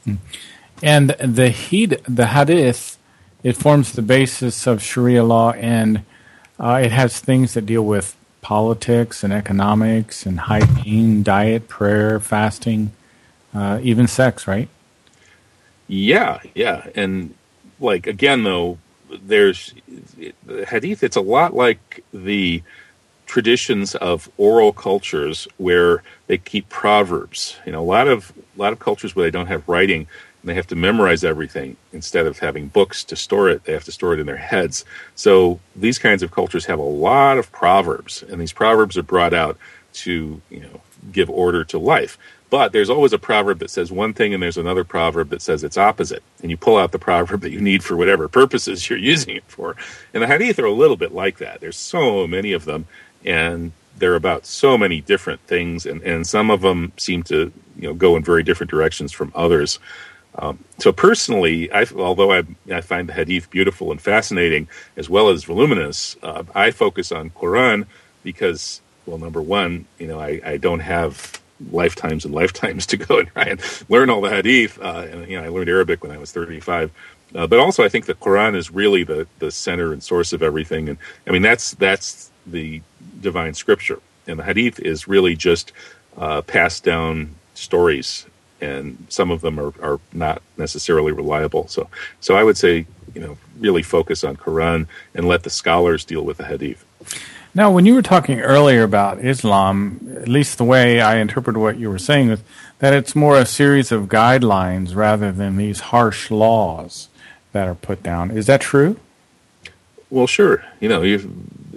And the Hadith, it forms the basis of Sharia law, and it has things that deal with politics and economics and hygiene, diet, prayer, fasting, even sex, right? Yeah. And again, though, there's the Hadith. It's a lot like the traditions of oral cultures where they keep proverbs. A lot of cultures where they don't have writing, and they have to memorize everything instead of having books to store it. They have to store it in their heads. So these kinds of cultures have a lot of proverbs, and these proverbs are brought out to give order to life. But there's always a proverb that says one thing, and there's another proverb that says its opposite. And you pull out the proverb that you need for whatever purposes you're using it for. And the Hadith are a little bit like that. There's so many of them, and they're about so many different things, and some of them seem to go in very different directions from others. So personally, although I find the Hadith beautiful and fascinating, as well as voluminous, I focus on Quran because, well, number one, I don't have lifetimes and lifetimes to go and try and learn all the Hadith. And I learned Arabic when I was 35. But also, I think the Quran is really the center and source of everything. And I mean, that's the divine scripture. And the Hadith is really just passed down stories, and some of them are not necessarily reliable. So I would say, really focus on Quran and let the scholars deal with the Hadith. Now, when you were talking earlier about Islam, at least the way I interpreted what you were saying is that it's more a series of guidelines rather than these harsh laws that are put down. Is that true? Well, sure.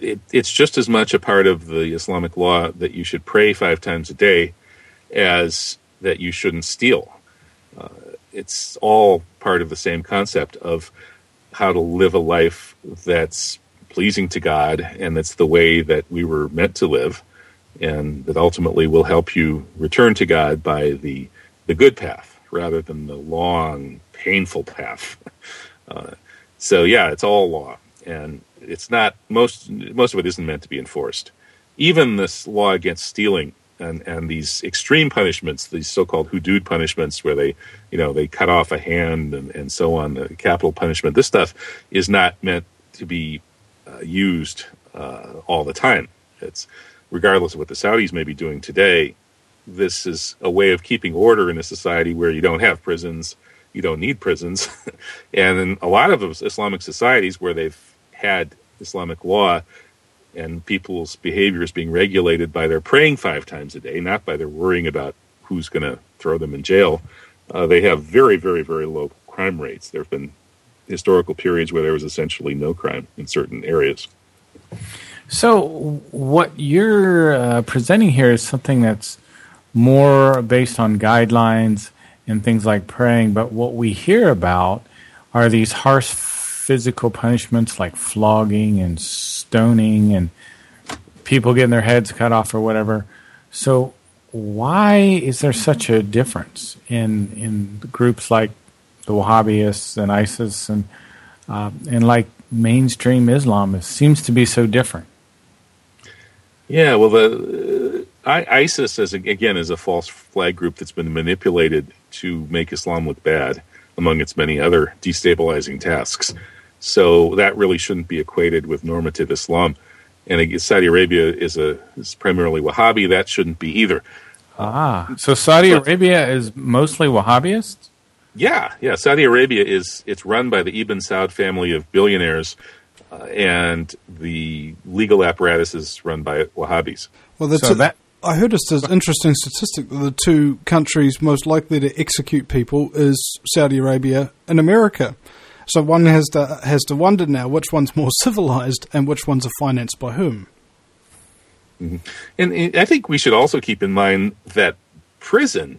it's just as much a part of the Islamic law that you should pray 5 times a day as that you shouldn't steal. It's all part of the same concept of how to live a life that's pleasing to God, and that's the way that we were meant to live, and that ultimately will help you return to God by the good path rather than the long, painful path. So yeah, it's all law, and it's not most of it isn't meant to be enforced. Even this law against stealing and these extreme punishments, these so-called hudud punishments, where they cut off a hand and so on, the capital punishment. This stuff is not meant to be used all the time. It's regardless of what the Saudis may be doing today. This is a way of keeping order in a society where you don't have prisons, you don't need prisons, and in a lot of Islamic societies where they've had Islamic law and people's behavior is being regulated by their praying 5 times a day, not by their worrying about who's going to throw them in jail. They have very, very, very low crime rates. There have been historical periods where there was essentially no crime in certain areas. So what you're presenting here is something that's more based on guidelines and things like praying, but what we hear about are these harsh physical punishments like flogging and stoning and people getting their heads cut off or whatever. So why is there such a difference in groups like the Wahhabists and ISIS and like mainstream Islam? It seems to be so different. Yeah, well, the ISIS is a false flag group that's been manipulated to make Islam look bad among its many other destabilizing tasks. So that really shouldn't be equated with normative Islam. And Saudi Arabia is primarily Wahhabi. That shouldn't be either. So Saudi Arabia is mostly Wahhabist? Yeah. Saudi Arabia it's run by the Ibn Saud family of billionaires, and the legal apparatus is run by Wahhabis. Well, I heard this interesting statistic that the 2 countries most likely to execute people is Saudi Arabia and America. So one has to wonder now which one's more civilized and which ones are financed by whom. Mm-hmm. And I think we should also keep in mind that prison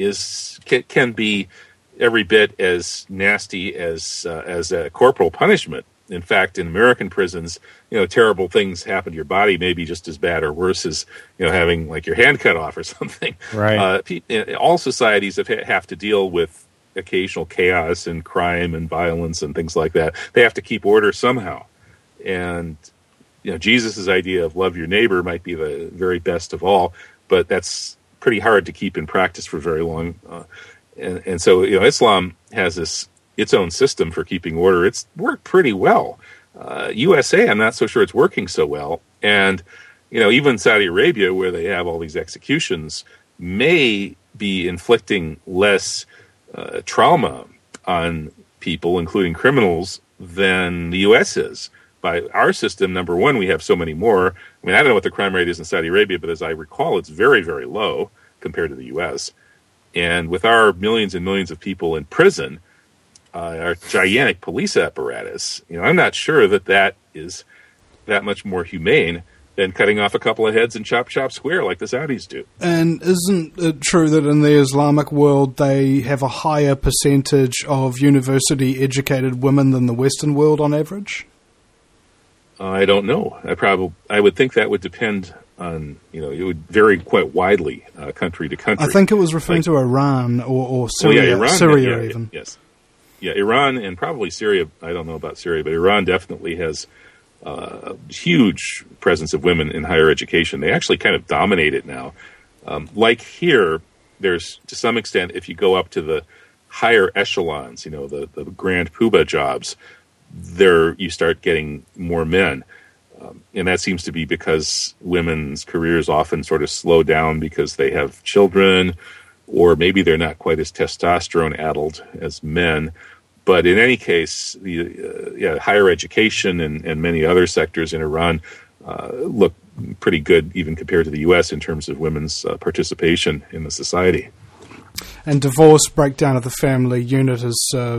can be every bit as nasty as a corporal punishment. In fact, in American prisons, terrible things happen to your body, maybe just as bad or worse as having like your hand cut off or something. Right. All societies have to deal with occasional chaos and crime and violence and things like that. They have to keep order somehow. And Jesus' idea of love your neighbor might be the very best of all, but that's pretty hard to keep in practice for very long. And so Islam has its own system for keeping order. It's worked pretty well. USA, I'm not so sure it's working so well. And even Saudi Arabia, where they have all these executions, may be inflicting less trauma on people, including criminals, than the U.S. is. By our system, number one, we have so many more. I don't know what the crime rate is in Saudi Arabia, but as I recall, it's very, very low compared to the U.S. And with our millions and millions of people in prison, our gigantic police apparatus, I'm not sure that is that much more humane than cutting off a couple of heads and chop square like the Saudis do. And isn't it true that in the Islamic world they have a higher percentage of university-educated women than the Western world on average? I don't know. I would think that would depend on, it would vary quite widely country to country. I think it was referring to Iran or Syria, Syria even. Yes. Yeah, Iran and probably Syria. I don't know about Syria, but Iran definitely has a huge presence of women in higher education. They actually kind of dominate it now. Like here, there's, to some extent, if you go up to the higher echelons, the grand poobah jobs, there you start getting more men. And that seems to be because women's careers often sort of slow down because they have children, or maybe they're not quite as testosterone-addled as men. But in any case, the higher education and many other sectors in Iran look pretty good, even compared to the U.S. in terms of women's participation in the society. And divorce, breakdown of the family unit is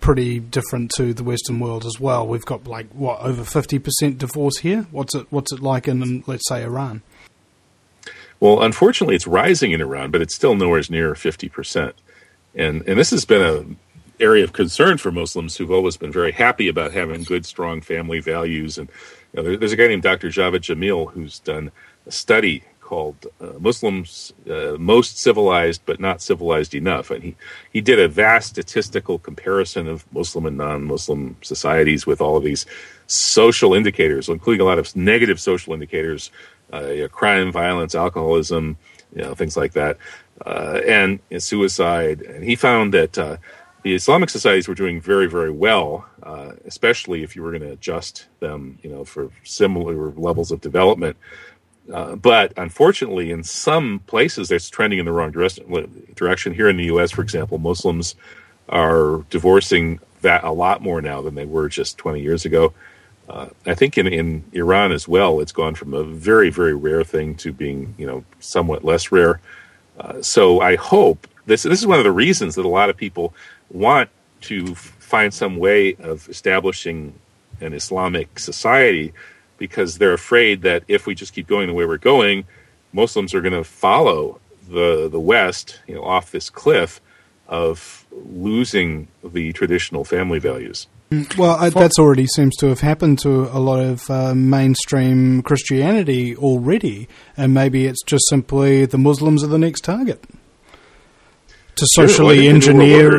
pretty different to the Western world as well. We've got over 50% divorce here. What's it like in let's say Iran? Well, unfortunately, it's rising in Iran, but it's still nowhere near 50%. And this has been an area of concern for Muslims who've always been very happy about having good, strong family values. And there's a guy named Dr. Javed Jamil who's done a study called Muslims Most Civilized but Not Civilized Enough. And he did a vast statistical comparison of Muslim and non-Muslim societies with all of these social indicators, including a lot of negative social indicators, crime, violence, alcoholism, things like that, and suicide. And he found that the Islamic societies were doing very, very well, especially if you were going to adjust them, for similar levels of development. But unfortunately, in some places, it's trending in the wrong direction. Here in the U.S., for example, Muslims are divorcing that a lot more now than they were just 20 years ago. I think in Iran as well, it's gone from a very, very rare thing to being, somewhat less rare. So I hope this is one of the reasons that a lot of people want to find some way of establishing an Islamic society, because they're afraid that if we just keep going the way we're going, Muslims are going to follow the West, off this cliff of losing the traditional family values. Well, that's already seems to have happened to a lot of mainstream Christianity already, and maybe it's just simply the Muslims are the next target to socially engineer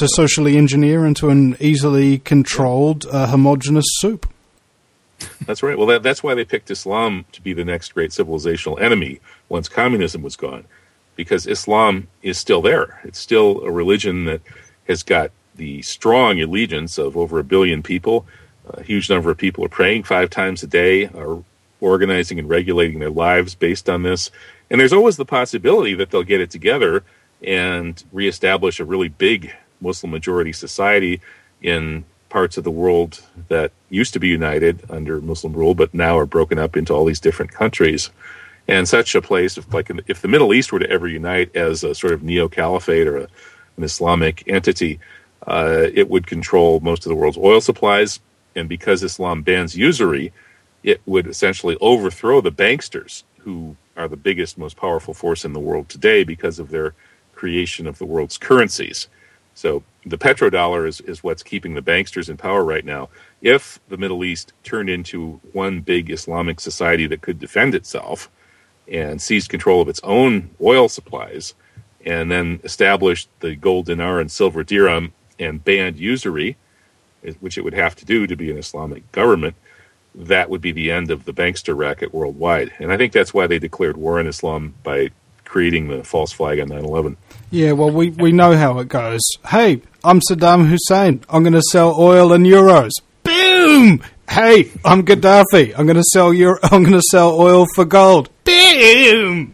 into an easily controlled, homogenous soup. That's right. Well, that's why they picked Islam to be the next great civilizational enemy once communism was gone, because Islam is still there. It's still a religion that has got the strong allegiance of over 1 billion people. A huge number of people are praying 5 times a day, are organizing and regulating their lives based on this. And there's always the possibility that they'll get it together and reestablish a really big Muslim majority society in parts of the world that used to be united under Muslim rule, but now are broken up into all these different countries. And such a place, if the Middle East were to ever unite as a sort of neo-caliphate or an Islamic entity, it would control most of the world's oil supplies. And because Islam bans usury, it would essentially overthrow the banksters, who are the biggest, most powerful force in the world today because of their creation of the world's currencies. So the petrodollar is what's keeping the banksters in power right now. If the Middle East turned into one big Islamic society that could defend itself and seized control of its own oil supplies, and then established the gold dinar and silver dirham and banned usury, which it would have to do to be an Islamic government, that would be the end of the bankster racket worldwide. And I think that's why they declared war on Islam by creating the false flag on 9/11. Yeah, well, we know how it goes. Hey, I'm Saddam Hussein. I'm going to sell oil in euros. Boom! Hey, I'm Gaddafi. I'm going to sell oil for gold. Boom!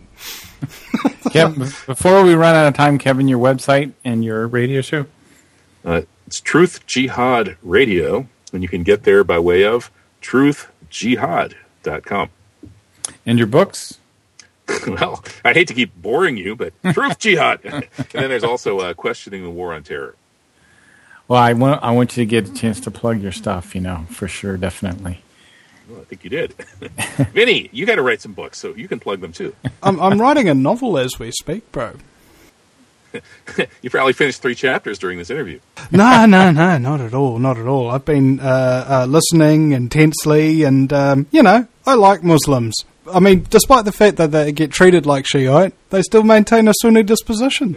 Kevin, before we run out of time, Kevin, your website and your radio show? It's Truth Jihad Radio, and you can get there by way of truthjihad.com. And your books? Well, I hate to keep boring you, but Truth Jihad. And then there's also Questioning the War on Terror. Well, I want you to get a chance to plug your stuff, for sure, definitely. Well, I think you did. Vinny, you got to write some books, so you can plug them too. I'm writing a novel as we speak, bro. You probably finished 3 chapters during this interview. No, not at all. I've been listening intensely, and, I like Muslims. I mean, despite the fact that they get treated like Shiite, they still maintain a Sunni disposition.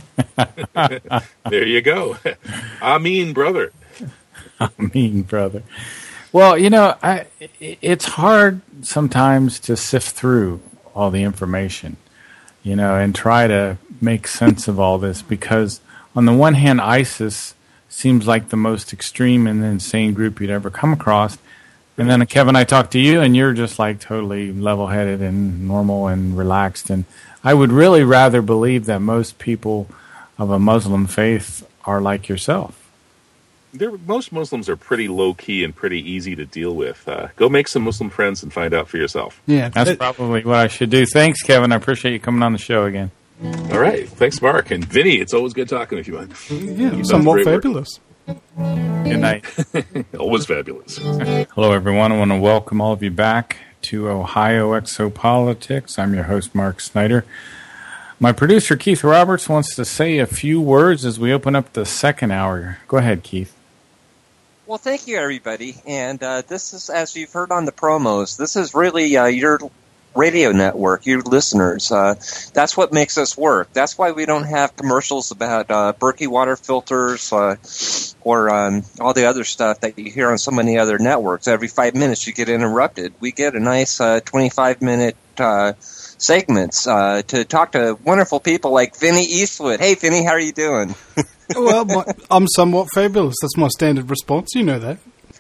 There you go. Ameen, brother. Ameen, brother. Well, it's hard sometimes to sift through all the information, and try to make sense of all this, because on the one hand, ISIS seems like the most extreme and insane group you'd ever come across. And then, Kevin, I talked to you, and you're just like totally level-headed and normal and relaxed. And I would really rather believe that most people of a Muslim faith are like yourself. Most Muslims are pretty low-key and pretty easy to deal with. Go make some Muslim friends and find out for yourself. Yeah, that's probably what I should do. Thanks, Kevin. I appreciate you coming on the show again. All right. Thanks, Mark. And Vinny, it's always good talking with you. Yeah, somewhat fabulous. Good night. Always fabulous. Hello, everyone. I want to welcome all of you back to Ohio Exopolitics. I'm your host, Mark Snyder. My producer, Keith Roberts, wants to say a few words as we open up the second hour. Go ahead, Keith. Well, thank you, everybody. And this is, as you've heard on the promos, this is really your radio network, your listeners. That's what makes us work. That's why we don't have commercials about Berkey water filters or all the other stuff that you hear on so many other networks. Every 5 minutes you get interrupted. We get a nice 25-minute segments to talk to wonderful people like Vinny Eastwood. Hey, Vinny, how are you doing? Well, I'm somewhat fabulous. That's my standard response. You know that.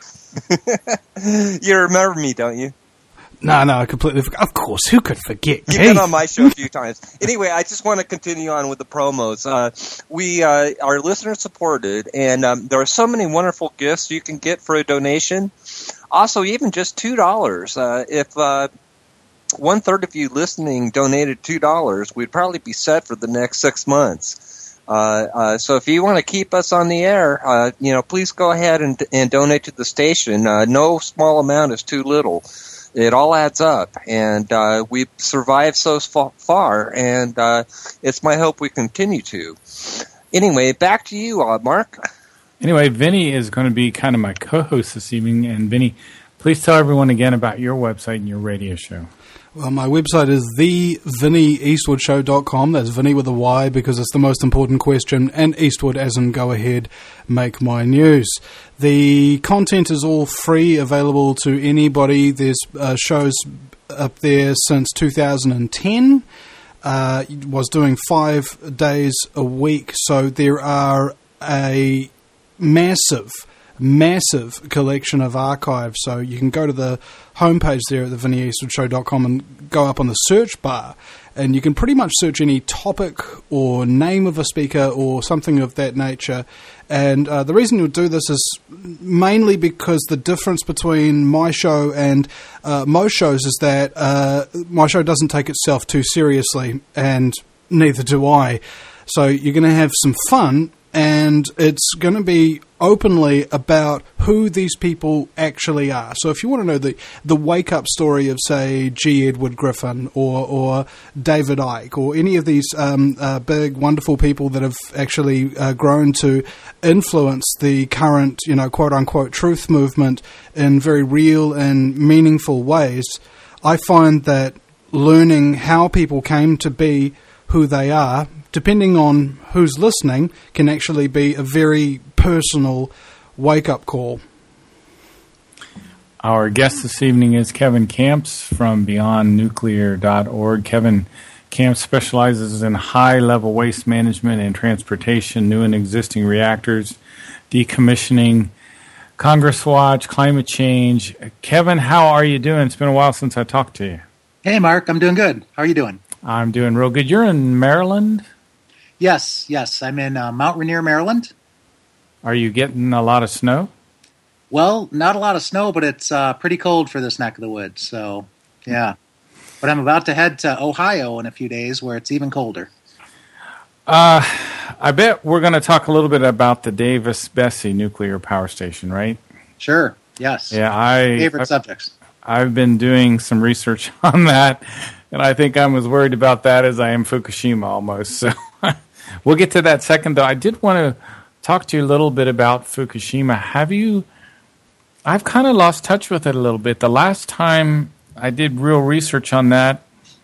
You remember me, don't you? No, I completely forgot. Of course, who could forget? You've been on my show a few times. Anyway, I just want to continue on with the promos. We are listener supported, and there are so many wonderful gifts you can get for a donation. Also, even just $2. If 1/3 of you listening donated $2, we'd probably be set for the next 6 months. So if you want to keep us on the air, please go ahead and donate to the station. No small amount is too little. It all adds up, and we've survived so far, and it's my hope we continue to. Anyway, back to you, Mark. Anyway, Vinny is going to be kind of my co-host this evening, and Vinny, please tell everyone again about your website and your radio show. Well, my website is thevinnieeastwoodshow.com. That's Vinny with a Y because it's the most important question, and Eastwood as in go ahead, make my news. The content is all free, available to anybody. There's shows up there since 2010. Was doing 5 days a week, so there are a massive collection of archives. So you can go to the homepage there at thevinnieeastwoodshow.com and go up on the search bar, and you can pretty much search any topic or name of a speaker or something of that nature. And the reason you'll do this is mainly because the difference between my show and most shows is that my show doesn't take itself too seriously, and neither do I. So you're going to have some fun, and it's going to be openly about who these people actually are. So if you want to know the wake-up story of, say, G. Edward Griffin or David Icke or any of these big, wonderful people that have actually grown to influence the current, quote-unquote truth movement in very real and meaningful ways, I find that learning how people came to be who they are, depending on who's listening, can actually be a very personal wake-up call. Our guest this evening is Kevin Kamps from BeyondNuclear.org. Kevin Kamps specializes in high-level waste management and transportation, new and existing reactors, decommissioning, Congress Watch, climate change. Kevin, how are you doing? It's been a while since I talked to you. Hey, Mark. I'm doing good. How are you doing? I'm doing real good. You're in Maryland? Yes. I'm in Mount Rainier, Maryland. Are you getting a lot of snow? Well, not a lot of snow, but it's pretty cold for this neck of the woods. So, yeah. But I'm about to head to Ohio in a few days where it's even colder. I bet we're going to talk a little bit about the Davis-Besse nuclear power station, right? Sure. Yes. Yeah, favorite subjects. I've been doing some research on that, and I think I'm as worried about that as I am Fukushima almost. So we'll get to that second, though. I did want to talk to you a little bit about Fukushima. I've kind of lost touch with it a little bit. The last time I did real research on that,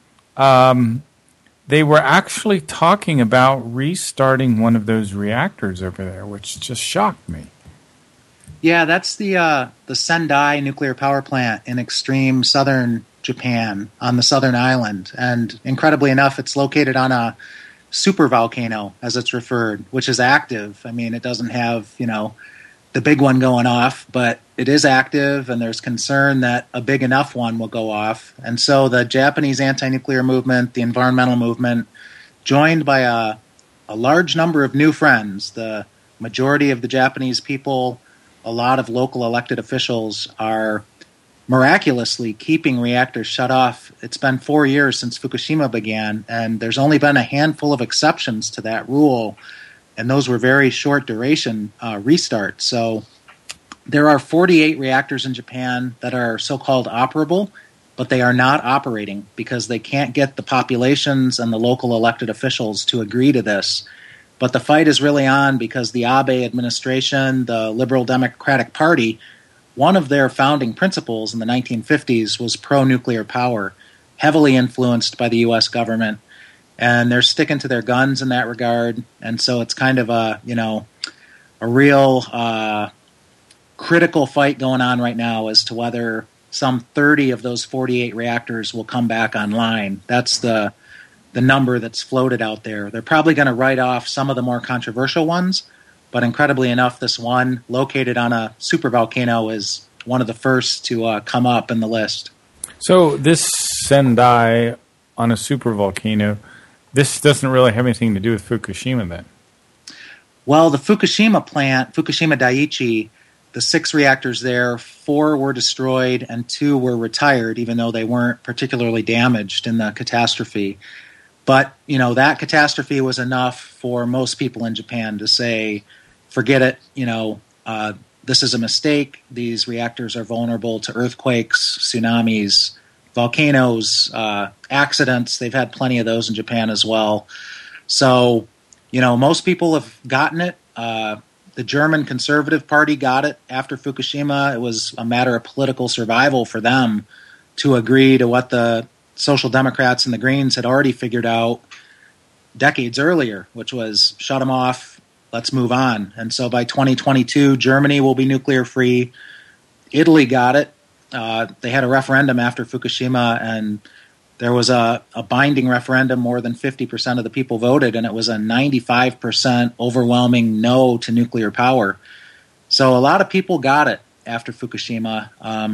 they were actually talking about restarting one of those reactors over there, which just shocked me. Yeah, that's the Sendai nuclear power plant in extreme southern Japan on the southern island. And incredibly enough, it's located on a supervolcano, as it's referred, which is active. I mean, it doesn't have, the big one going off, but it is active, and there's concern that a big enough one will go off. And so the Japanese anti-nuclear movement, the environmental movement, joined by a large number of new friends, the majority of the Japanese people, a lot of local elected officials are miraculously keeping reactors shut off. It's been 4 years since Fukushima began, and there's only been a handful of exceptions to that rule. and those were very short duration restarts. So there are 48 reactors in Japan that are so-called operable, but they are not operating because they can't get the populations and the local elected officials to agree to this. But the fight is really on because the Abe administration, the Liberal Democratic Party, one of their founding principles in the 1950s was pro-nuclear power, heavily influenced by the U.S. government. And they're sticking to their guns in that regard. And so it's kind of a real critical fight going on right now as to whether some 30 of those 48 reactors will come back online. That's the number that's floated out there. They're probably going to write off some of the more controversial ones, but incredibly enough, this one located on a supervolcano is one of the first to come up in the list. So this Sendai on a supervolcano, this doesn't really have anything to do with Fukushima then? Well, the Fukushima plant, Fukushima Daiichi, the 6 reactors there, 4 were destroyed and 2 were retired, even though they weren't particularly damaged in the catastrophe. But, that catastrophe was enough for most people in Japan to say, forget it, this is a mistake. These reactors are vulnerable to earthquakes, tsunamis, volcanoes, accidents. They've had plenty of those in Japan as well. So, most people have gotten it. The German Conservative Party got it after Fukushima. It was a matter of political survival for them to agree to what the Social Democrats and the Greens had already figured out decades earlier, which was shut them off, let's move on. And so by 2022, Germany will be nuclear free. Italy got it. They had a referendum after Fukushima, and there was a binding referendum. More than 50% of the people voted, and it was a 95% overwhelming no to nuclear power. So a lot of people got it after Fukushima.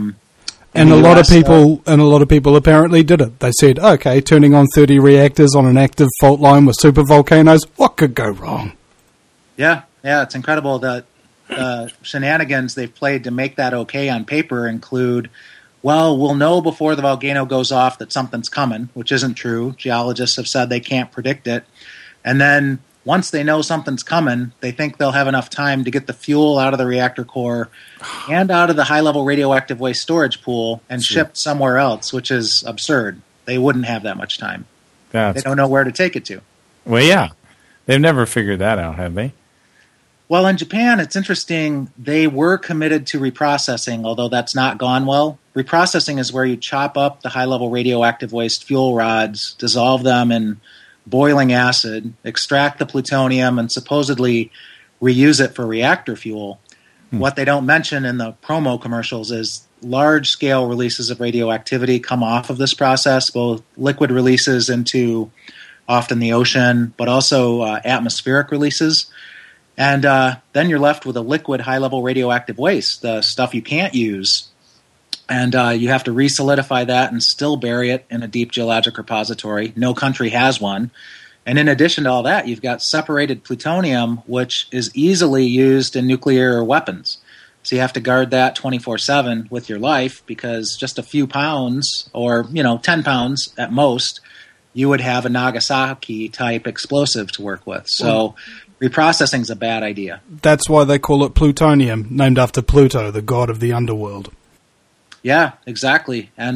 And a lot of people apparently did it. They said, okay, turning on 30 reactors on an active fault line with supervolcanoes, what could go wrong? Yeah, it's incredible. The shenanigans they've played to make that okay on paper include, well, we'll know before the volcano goes off that something's coming, which isn't true. Geologists have said they can't predict it. And then once they know something's coming, they think they'll have enough time to get the fuel out of the reactor core and out of the high-level radioactive waste storage pool and shipped somewhere else, which is absurd. They wouldn't have that much time. They don't know where to take it to. Well, yeah. They've never figured that out, have they? Well, in Japan, it's interesting. They were committed to reprocessing, although that's not gone well. Reprocessing is where you chop up the high-level radioactive waste fuel rods, dissolve them in boiling acid, extract the plutonium, and supposedly reuse it for reactor fuel. What they don't mention in the promo commercials is large-scale releases of radioactivity come off of this process, both liquid releases into often the ocean, but also atmospheric releases. And then you're left with a liquid high-level radioactive waste, the stuff you can't use. And you have to re-solidify that and still bury it in a deep geologic repository. No country has one. And in addition to all that, you've got separated plutonium, which is easily used in nuclear weapons. So you have to guard that 24/7 with your life, because just a few pounds, or 10 pounds at most, you would have a Nagasaki-type explosive to work with. So reprocessing is a bad idea. That's why they call it plutonium, named after Pluto, the god of the underworld. Yeah, exactly. And,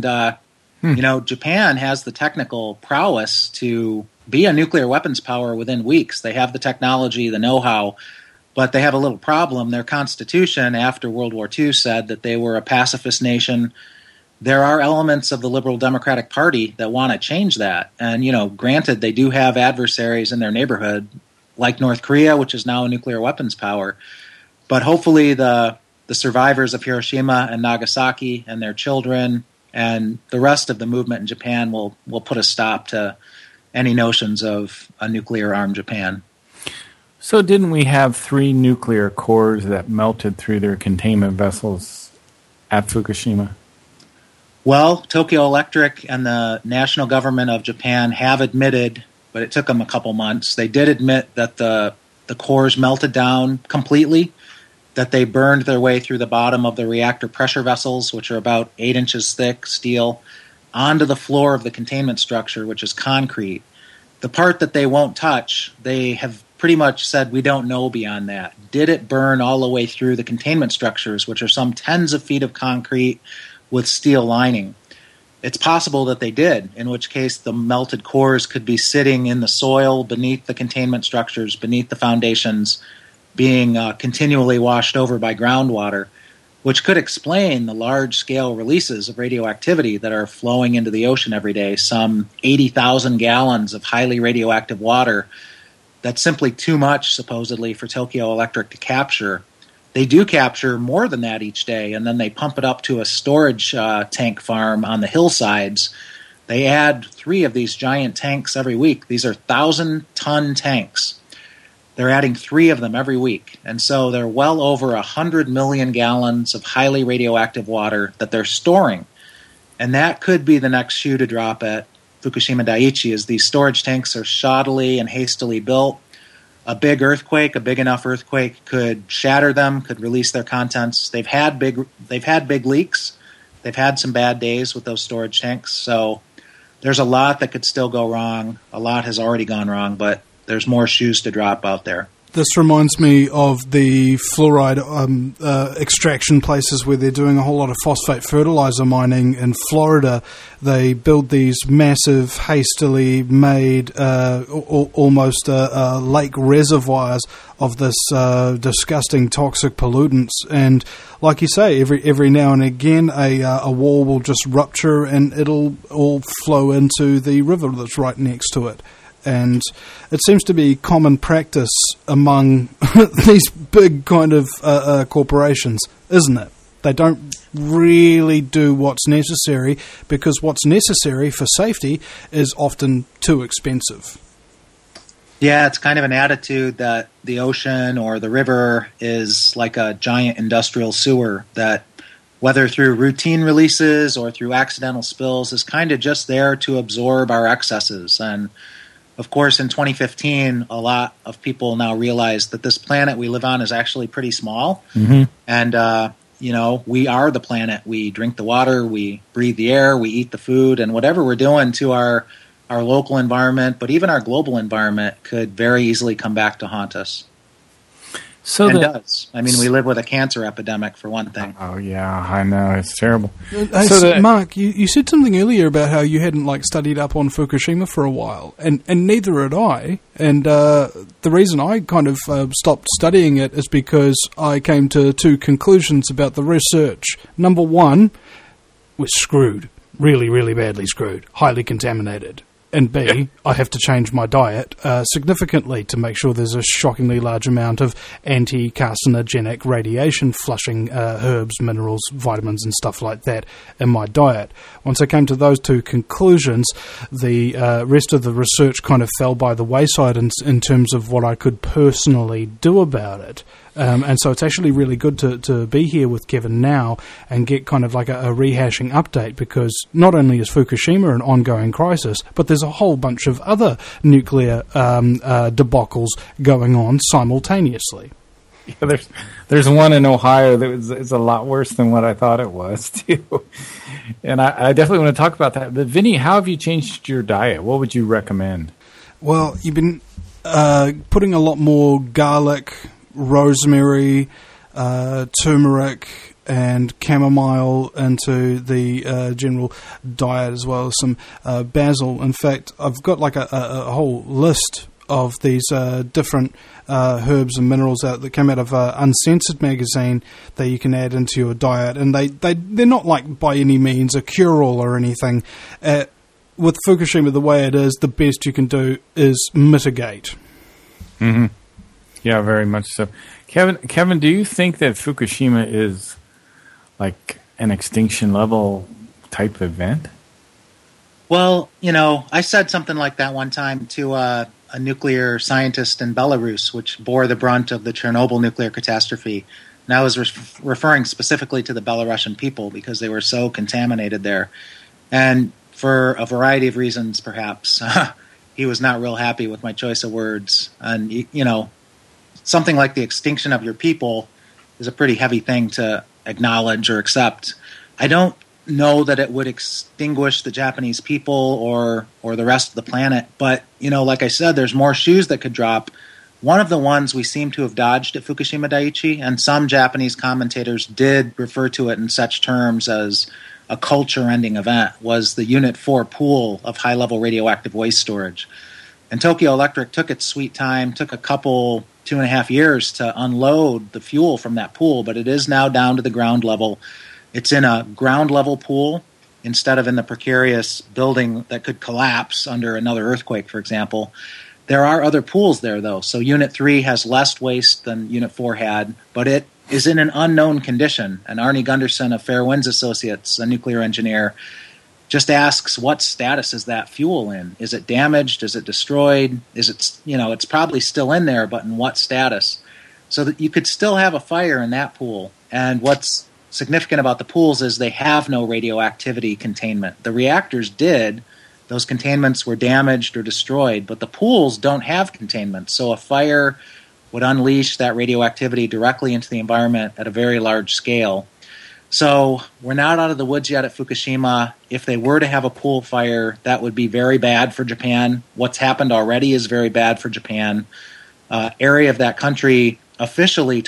Japan has the technical prowess to be a nuclear weapons power within weeks. They have the technology, the know-how, but they have a little problem. Their constitution after World War II said that they were a pacifist nation. There are elements of the Liberal Democratic Party that want to change that. And, granted, they do have adversaries in their neighborhood, like North Korea, which is now a nuclear weapons power. But hopefully the survivors of Hiroshima and Nagasaki and their children and the rest of the movement in Japan will put a stop to any notions of a nuclear-armed Japan. So didn't we have 3 nuclear cores that melted through their containment vessels at Fukushima? Well, Tokyo Electric and the national government of Japan have admitted, but it took them a couple months, they did admit that the cores melted down completely, that they burned their way through the bottom of the reactor pressure vessels, which are about 8 inches thick steel, onto the floor of the containment structure, which is concrete. The part that they won't touch, they have pretty much said we don't know beyond that. Did it burn all the way through the containment structures, which are some tens of feet of concrete with steel lining? It's possible that they did, in which case the melted cores could be sitting in the soil beneath the containment structures, beneath the foundations, being continually washed over by groundwater, which could explain the large-scale releases of radioactivity that are flowing into the ocean every day, some 80,000 gallons of highly radioactive water. That's simply too much, supposedly, for Tokyo Electric to capture. They do capture more than that each day, and then they pump it up to a storage tank farm on the hillsides. They add 3 of these giant tanks every week. These are 1,000-ton tanks. They're adding 3 of them every week. And so they're well over 100 million gallons of highly radioactive water that they're storing. And that could be the next shoe to drop at Fukushima Daiichi, as these storage tanks are shoddily and hastily built. A big earthquake, a big enough earthquake, could shatter them, could release their contents. They've had big leaks. They've had some bad days with those storage tanks. So there's a lot that could still go wrong. A lot has already gone wrong, but there's more shoes to drop out there. This reminds me of the fluoride extraction places where they're doing a whole lot of phosphate fertilizer mining in Florida. They build these massive, hastily made, almost lake reservoirs of this disgusting toxic pollutants. And like you say, every now and again, a wall will just rupture and it'll all flow into the river that's right next to it. And it seems to be common practice among these big kind of corporations, isn't it? They don't really do what's necessary because what's necessary for safety is often too expensive. Yeah, it's kind of an attitude that the ocean or the river is like a giant industrial sewer that, whether through routine releases or through accidental spills, is kind of just there to absorb our excesses. And of course, in 2015, a lot of people now realize that this planet we live on is actually pretty small. Mm-hmm. And, we are the planet. We drink the water, we breathe the air, we eat the food, and whatever we're doing to our local environment, but even our global environment, could very easily come back to haunt us. So and does. I mean, we live with a cancer epidemic, for one thing. Oh, yeah, I know. It's terrible. Hey, Mark, you said something earlier about how you hadn't studied up on Fukushima for a while, and neither had I. And the reason I kind of stopped studying it is because I came to 2 conclusions about the research. Number 1, we're screwed. Really, really badly screwed. Highly contaminated. And B, I have to change my diet significantly to make sure there's a shockingly large amount of anti-carcinogenic radiation flushing herbs, minerals, vitamins and stuff like that in my diet. Once I came to those 2 conclusions, the rest of the research kind of fell by the wayside in terms of what I could personally do about it. And so it's actually really good to be here with Kevin now and get kind of like a rehashing update, because not only is Fukushima an ongoing crisis, but there's a whole bunch of other nuclear debacles going on simultaneously. Yeah, there's one in Ohio that it's a lot worse than what I thought it was, too. And I definitely want to talk about that. But Vinny, how have you changed your diet? What would you recommend? Well, you've been putting a lot more garlic, rosemary, turmeric and chamomile into the general diet, as well as some basil. In fact, I've got a whole list of these different herbs and minerals that came out of Uncensored magazine that you can add into your diet, and they're not by any means a cure-all or anything. With Fukushima the way it is, the best you can do is mitigate. Mm-hmm. Yeah, very much so. Kevin, do you think that Fukushima is like an extinction level type event? Well, I said something like that one time to a nuclear scientist in Belarus, which bore the brunt of the Chernobyl nuclear catastrophe. And I was referring specifically to the Belarusian people because they were so contaminated there. And for a variety of reasons, perhaps, he was not real happy with my choice of words. And, something like the extinction of your people is a pretty heavy thing to acknowledge or accept. I don't know that it would extinguish the Japanese people or the rest of the planet, but like I said, there's more shoes that could drop One of the ones we seem to have dodged at Fukushima Daiichi, and some Japanese commentators did refer to it in such terms as a culture-ending event, was the Unit 4 pool of high-level radioactive waste storage. And Tokyo Electric took its sweet time, took a couple, 2.5 years to unload the fuel from that pool, but it is now down to the ground level. It's in a ground-level pool instead of in the precarious building that could collapse under another earthquake, for example. There are other pools there, though. So Unit 3 has less waste than Unit 4 had, but it is in an unknown condition. And Arnie Gunderson of Fair Winds Associates, a nuclear engineer, just asks, what status is that fuel in? Is it damaged? Is it destroyed? Is it, it's probably still in there, but in what status? So that you could still have a fire in that pool. And what's significant about the pools is they have no radioactivity containment. The reactors did. Those containments were damaged or destroyed, but the pools don't have containment. So a fire would unleash that radioactivity directly into the environment at a very large scale. So we're not out of the woods yet at Fukushima. If they were to have a pool fire, that would be very bad for Japan. What's happened already is very bad for Japan. Area of that country, officially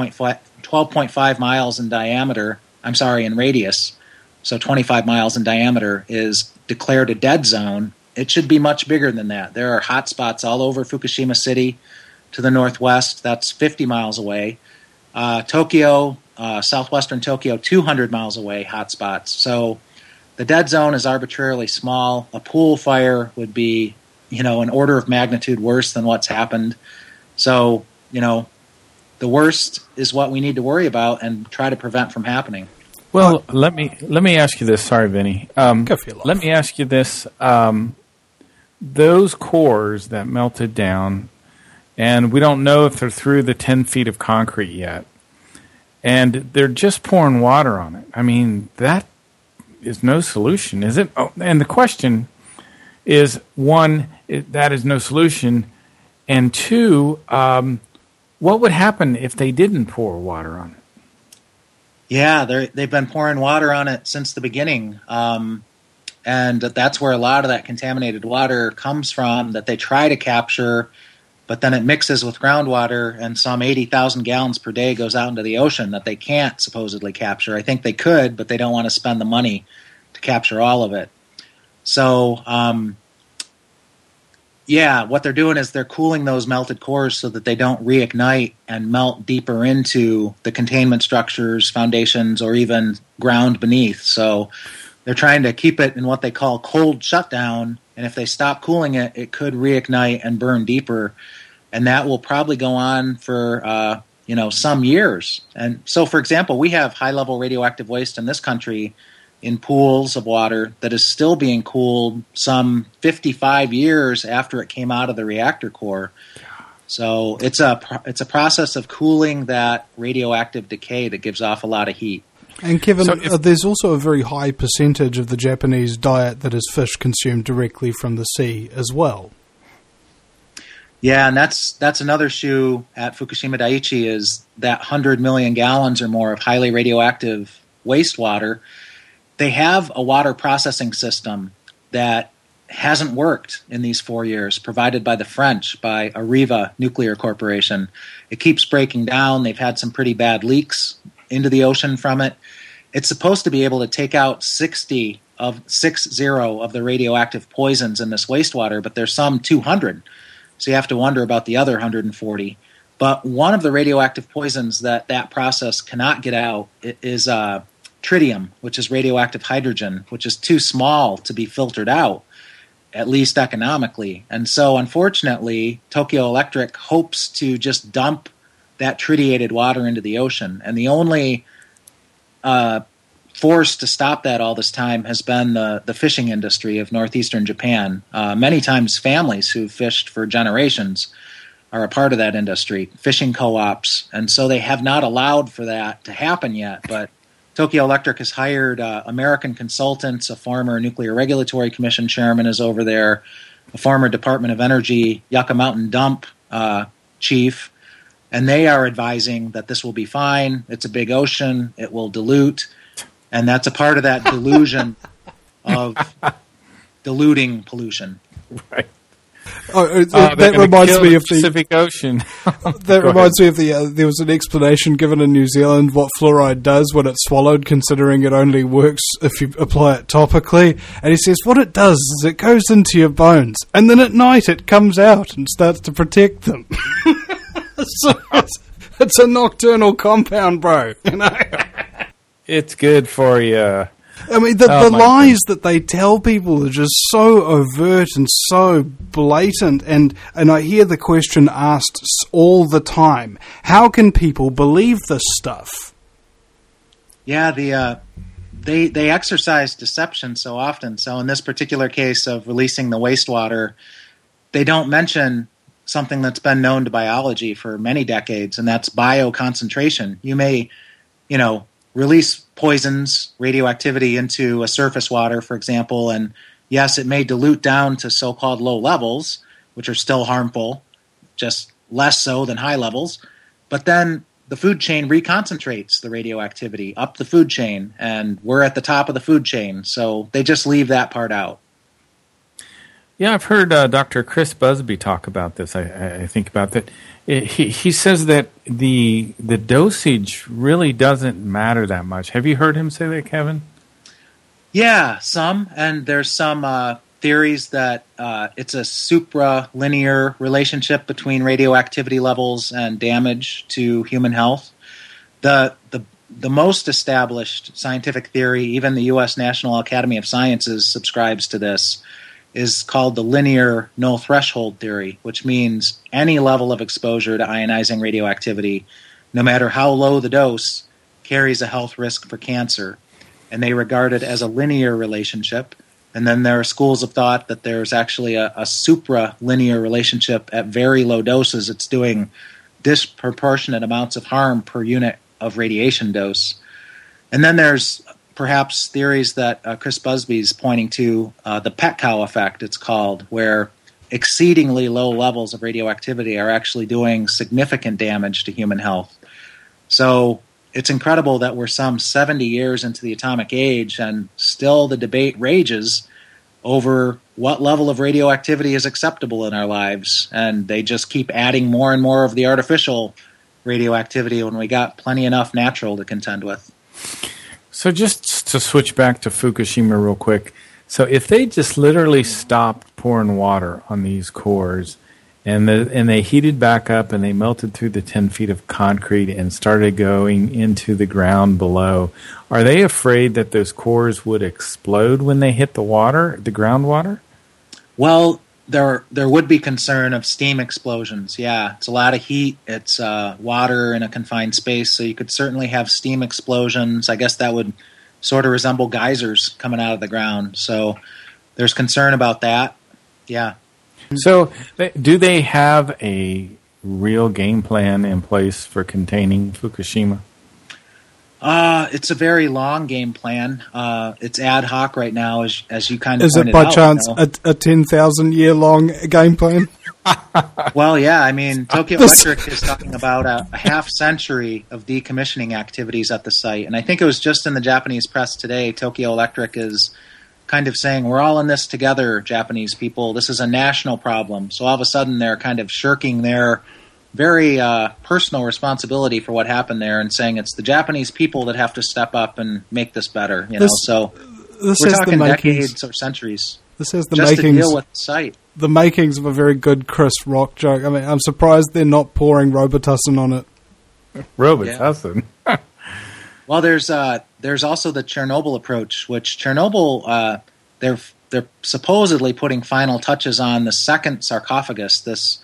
12.5 miles in diameter, in radius, so 25 miles in diameter, is declared a dead zone. It should be much bigger than that. There are hot spots all over Fukushima City to the northwest. That's 50 miles away. Tokyo, southwestern Tokyo, 200 miles away, hot spots. So the dead zone is arbitrarily small. A pool fire would be, an order of magnitude worse than what's happened. So, the worst is what we need to worry about and try to prevent from happening. Well, let me ask you this. Sorry, Vinny. Go for your life. Let me ask you this. Those cores that melted down, and we don't know if they're through the 10 feet of concrete yet, and they're just pouring water on it. I mean, that is no solution, is it? Oh, and the question is, one, that is no solution, and two, what would happen if they didn't pour water on it? Yeah, they've been pouring water on it since the beginning, and that's where a lot of that contaminated water comes from that they try to capture, but then it mixes with groundwater, and some 80,000 gallons per day goes out into the ocean that they can't supposedly capture. I think they could, but they don't want to spend the money to capture all of it. So, what they're doing is they're cooling those melted cores so that they don't reignite and melt deeper into the containment structures, foundations, or even ground beneath. So they're trying to keep it in what they call cold shutdown, and if they stop cooling it, it could reignite and burn deeper, and that will probably go on for some years. And so, for example, we have high-level radioactive waste in this country in pools of water that is still being cooled some 55 years after it came out of the reactor core. So it's a process of cooling that radioactive decay that gives off a lot of heat. And Kevin, there's also a very high percentage of the Japanese diet that is fish consumed directly from the sea as well. Yeah, and that's another shoe at Fukushima Daiichi, is that 100 million gallons or more of highly radioactive wastewater. They have a water processing system that hasn't worked in these 4 years, provided by the French, by Areva Nuclear Corporation. It keeps breaking down. They've had some pretty bad leaks into the ocean from it. It's supposed to be able to take out 60 of the radioactive poisons in this wastewater, but there's some 200. So you have to wonder about the other 140. But one of the radioactive poisons that process cannot get out is tritium, which is radioactive hydrogen, which is too small to be filtered out, at least economically. And so, unfortunately, Tokyo Electric hopes to just dump that tritiated water into the ocean. And the only force to stop that all this time has been the fishing industry of northeastern Japan. Many times families who've fished for generations are a part of that industry, fishing co-ops. And so they have not allowed for that to happen yet, but Tokyo Electric has hired American consultants. A former Nuclear Regulatory Commission chairman is over there, a former Department of Energy Yucca Mountain Dump chief, and they are advising that this will be fine. It's a big ocean. It will dilute, and that's a part of that delusion of diluting pollution. Right. That reminds me of the Pacific Ocean. That reminds me of there was an explanation given in New Zealand what fluoride does when it's swallowed, considering it only works if you apply it topically. And he says what it does is it goes into your bones, and then at night it comes out and starts to protect them. So it's a nocturnal compound, bro. You know, it's good for you. I mean, the lies that they tell people are just so overt and so blatant, and I hear the question asked all the time, how can people believe this stuff? Yeah, they exercise deception so often. So in this particular case of releasing the wastewater, they don't mention something that's been known to biology for many decades, and that's bioconcentration. You may, release poisons, radioactivity into a surface water, for example, and yes, it may dilute down to so-called low levels, which are still harmful, just less so than high levels, but then the food chain reconcentrates the radioactivity up the food chain, and we're at the top of the food chain, so they just leave that part out. Yeah, I've heard Dr. Chris Busby talk about this. I think about that. He says that the dosage really doesn't matter that much. Have you heard him say that, Kevin? Yeah, some. And there's some theories that it's a supralinear relationship between radioactivity levels and damage to human health. The most established scientific theory, even the U.S. National Academy of Sciences subscribes to this, is called the linear null threshold theory, which means any level of exposure to ionizing radioactivity, no matter how low the dose, carries a health risk for cancer. And they regard it as a linear relationship. And then there are schools of thought that there's actually a supralinear relationship at very low doses. It's doing disproportionate amounts of harm per unit of radiation dose. And then there's perhaps theories that Chris Busby's pointing to, the pet cow effect, it's called, where exceedingly low levels of radioactivity are actually doing significant damage to human health. So it's incredible that we're some 70 years into the atomic age and still the debate rages over what level of radioactivity is acceptable in our lives. And they just keep adding more and more of the artificial radioactivity when we got plenty enough natural to contend with. So just to switch back to Fukushima real quick. So if they just literally stopped pouring water on these cores and they heated back up and they melted through the 10 feet of concrete and started going into the ground below, are they afraid that those cores would explode when they hit the water, the groundwater? Well, there would be concern of steam explosions. Yeah, it's a lot of heat. It's water in a confined space, so you could certainly have steam explosions. I guess that would sort of resemble geysers coming out of the ground. So there's concern about that. Yeah. So do they have a real game plan in place for containing Fukushima? It's a very long game plan. It's ad hoc right now, as you kind of pointed out. Is it by chance a 10,000-year long game plan? Well, yeah. I mean, Tokyo Electric is talking about a half century of decommissioning activities at the site. And I think it was just in the Japanese press today, Tokyo Electric is kind of saying, we're all in this together, Japanese people. This is a national problem. So all of a sudden they're kind of shirking their very personal responsibility for what happened there and saying it's the Japanese people that have to step up and make this better. So we're talking decades or centuries. This has the just makings to deal with the site. The makings of a very good Chris Rock joke. I mean, I'm surprised they're not pouring Robitussin on it. Robitussin. Yeah. Well, there's also the Chernobyl approach, which Chernobyl they're supposedly putting final touches on the second sarcophagus. This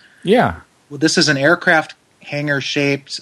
is an aircraft hangar shaped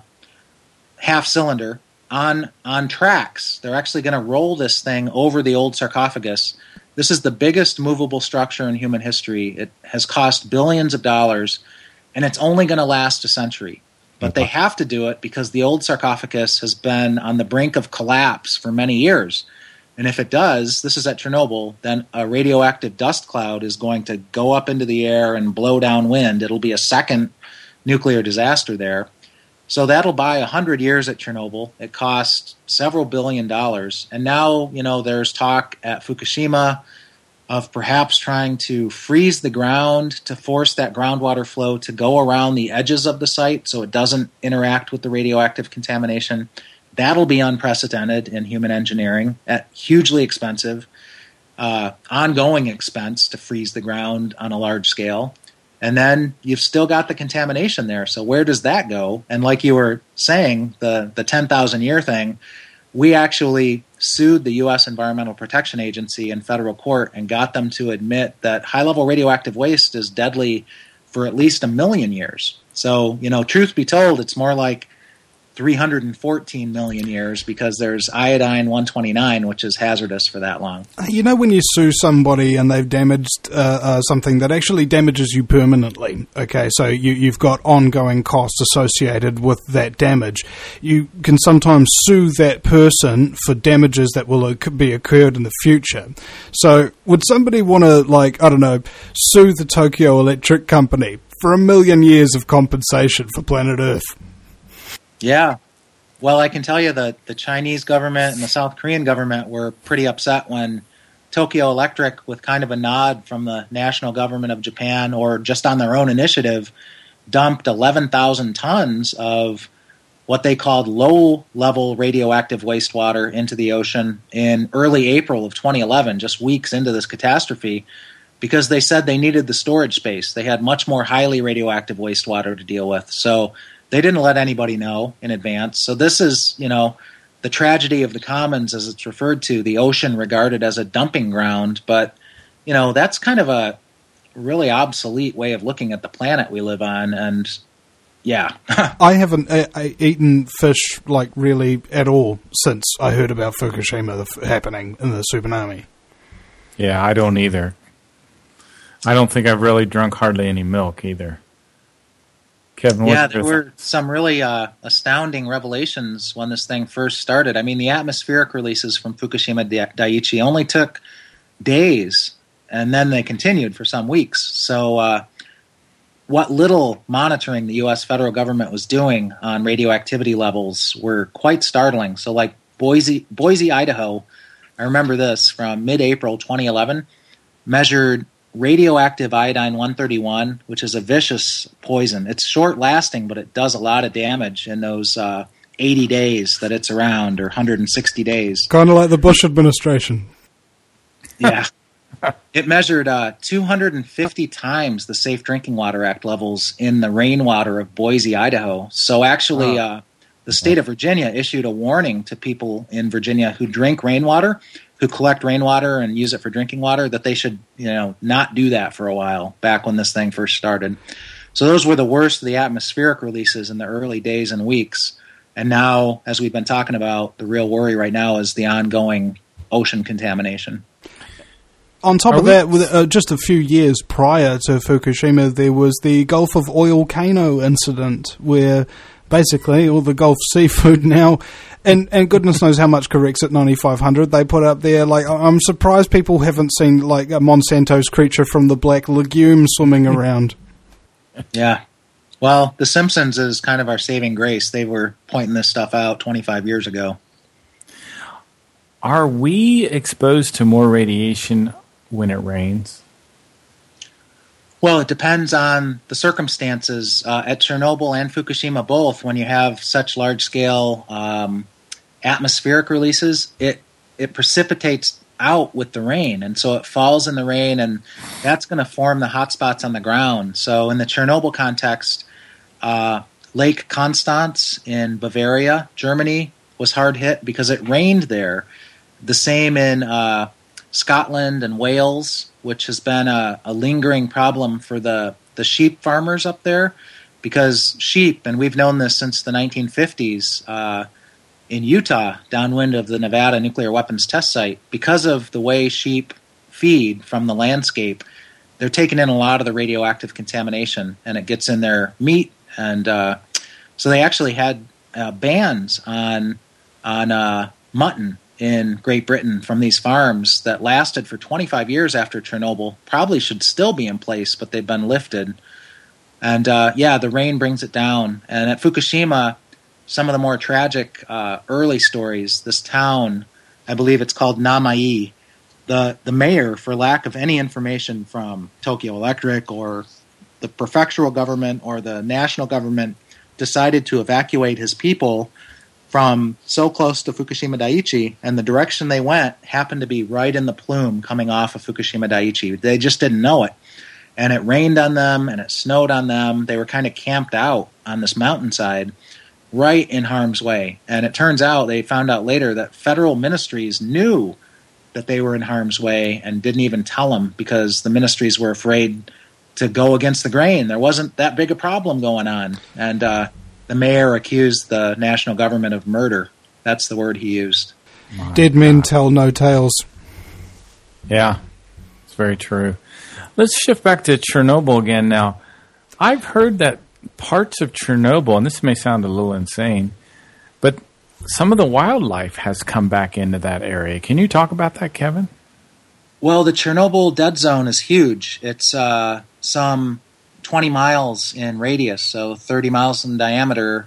half cylinder on tracks. They're actually going to roll this thing over the old sarcophagus. This is the biggest movable structure in human history. It has cost billions of dollars, and it's only going to last a century. But they have to do it because the old sarcophagus has been on the brink of collapse for many years. And if it does, this is at Chernobyl, then a radioactive dust cloud is going to go up into the air and blow downwind. It'll be a second nuclear disaster there. So that'll buy 100 years at Chernobyl. It cost several $billions. And now, there's talk at Fukushima of perhaps trying to freeze the ground to force that groundwater flow to go around the edges of the site so it doesn't interact with the radioactive contamination. That'll be unprecedented in human engineering, hugely expensive, ongoing expense to freeze the ground on a large scale. And then you've still got the contamination there. So where does that go? And like you were saying, the 10,000 year thing, we actually sued the U.S. Environmental Protection Agency in federal court and got them to admit that high-level radioactive waste is deadly for at least 1 million years. So, truth be told, it's more like 314 million years because there's iodine-129, which is hazardous for that long. When you sue somebody and they've damaged something that actually damages you permanently, okay, so you've got ongoing costs associated with that damage, you can sometimes sue that person for damages that will be occurred in the future. So would somebody want to, sue the Tokyo Electric Company for 1 million years of compensation for planet Earth? Yeah. Well, I can tell you that the Chinese government and the South Korean government were pretty upset when Tokyo Electric, with kind of a nod from the national government of Japan or just on their own initiative, dumped 11,000 tons of what they called low-level radioactive wastewater into the ocean in early April of 2011, just weeks into this catastrophe, because they said they needed the storage space. They had much more highly radioactive wastewater to deal with. So they didn't let anybody know in advance. So this is, the tragedy of the commons, as it's referred to, the ocean regarded as a dumping ground. But, that's kind of a really obsolete way of looking at the planet we live on. And, yeah. I haven't eaten fish, really at all since I heard about Fukushima happening in the tsunami. Yeah, I don't either. I don't think I've really drunk hardly any milk either. Kevin, there were some really astounding revelations when this thing first started. I mean, the atmospheric releases from Fukushima Daiichi only took days, and then they continued for some weeks. So what little monitoring the U.S. federal government was doing on radioactivity levels were quite startling. So like Boise, Idaho, I remember this from mid-April 2011, measured radioactive iodine-131, which is a vicious poison. It's short-lasting, but it does a lot of damage in those 80 days that it's around, or 160 days. Kind of like the Bush administration. Yeah. It measured 250 times the Safe Drinking Water Act levels in the rainwater of Boise, Idaho. So actually, the state of Virginia issued a warning to people in Virginia who drink rainwater, who collect rainwater and use it for drinking water, that they should, not do that for a while, back when this thing first started. So those were the worst of the atmospheric releases in the early days and weeks. And now, as we've been talking about, the real worry right now is the ongoing ocean contamination. On top of that, just a few years prior to Fukushima, there was the Gulf of Oil-Kano incident, where basically all the Gulf seafood now, and goodness knows how much Corexit 9500 they put up there. I'm surprised people haven't seen Monsanto's creature from the Black Lagoon swimming around. Yeah. Well, The Simpsons is kind of our saving grace. They were pointing this stuff out 25 years ago. Are we exposed to more radiation when it rains? Well, it depends on the circumstances. At Chernobyl and Fukushima both, when you have such large-scale atmospheric releases, it precipitates out with the rain, and so it falls in the rain, and that's going to form the hotspots on the ground. So in the Chernobyl context, Lake Constance in Bavaria, Germany, was hard hit because it rained there. The same in Scotland and Wales, which has been a lingering problem for the sheep farmers up there, because sheep, and we've known this since the 1950s, in Utah, downwind of the Nevada nuclear weapons test site, because of the way sheep feed from the landscape, they're taking in a lot of the radioactive contamination, and it gets in their meat, and so they actually had bans on mutton in Great Britain from these farms that lasted for 25 years after Chernobyl. Probably should still be in place, but they've been lifted. And the rain brings it down. And at Fukushima, some of the more tragic early stories, this town, I believe it's called Namai, the mayor, for lack of any information from Tokyo Electric or the prefectural government or the national government, decided to evacuate his people from so close to Fukushima Daiichi, and the direction they went happened to be right in the plume coming off of Fukushima Daiichi. They just didn't know it. And it rained on them, and it snowed on them. They were kind of camped out on this mountainside right in harm's way. And it turns out, they found out later, that federal ministries knew that they were in harm's way and didn't even tell them because the ministries were afraid to go against the grain. There wasn't that big a problem going on. And the mayor accused the national government of murder. That's the word he used. Dead men tell no tales. Yeah, it's very true. Let's shift back to Chernobyl again now. I've heard that parts of Chernobyl, and this may sound a little insane, but some of the wildlife has come back into that area. Can you talk about that, Kevin? Well, the Chernobyl dead zone is huge. It's some 20 miles in radius, so 30 miles in diameter.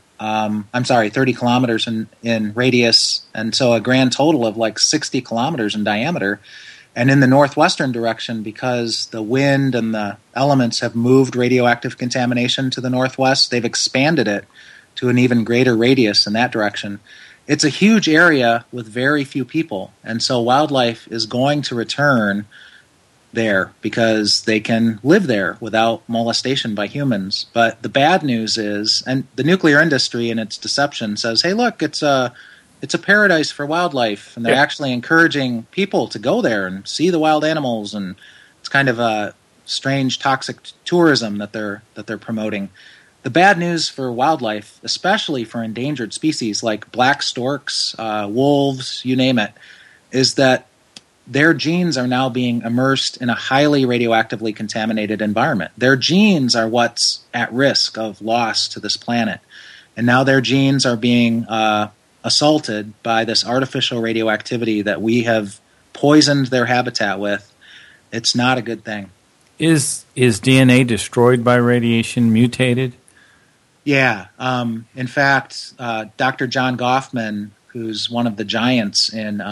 30 kilometers in radius, and so a grand total of like 60 kilometers in diameter. And in the northwestern direction, because the wind and the elements have moved radioactive contamination to the northwest, they've expanded it to an even greater radius in that direction. It's a huge area with very few people, and so wildlife is going to return there because they can live there without molestation by humans. But the bad news is, and the nuclear industry in its deception says, hey, look, it's a paradise for wildlife, and they're actually encouraging people to go there and see the wild animals, and it's kind of a strange toxic tourism that they're promoting. The bad news for wildlife, especially for endangered species like black storks, wolves, you name it, is that their genes are now being immersed in a highly radioactively contaminated environment. Their genes are what's at risk of loss to this planet. And now their genes are being assaulted by this artificial radioactivity that we have poisoned their habitat with. It's not a good thing. Is DNA destroyed by radiation, mutated? Yeah. In fact, Dr. John Goffman, who's one of the giants in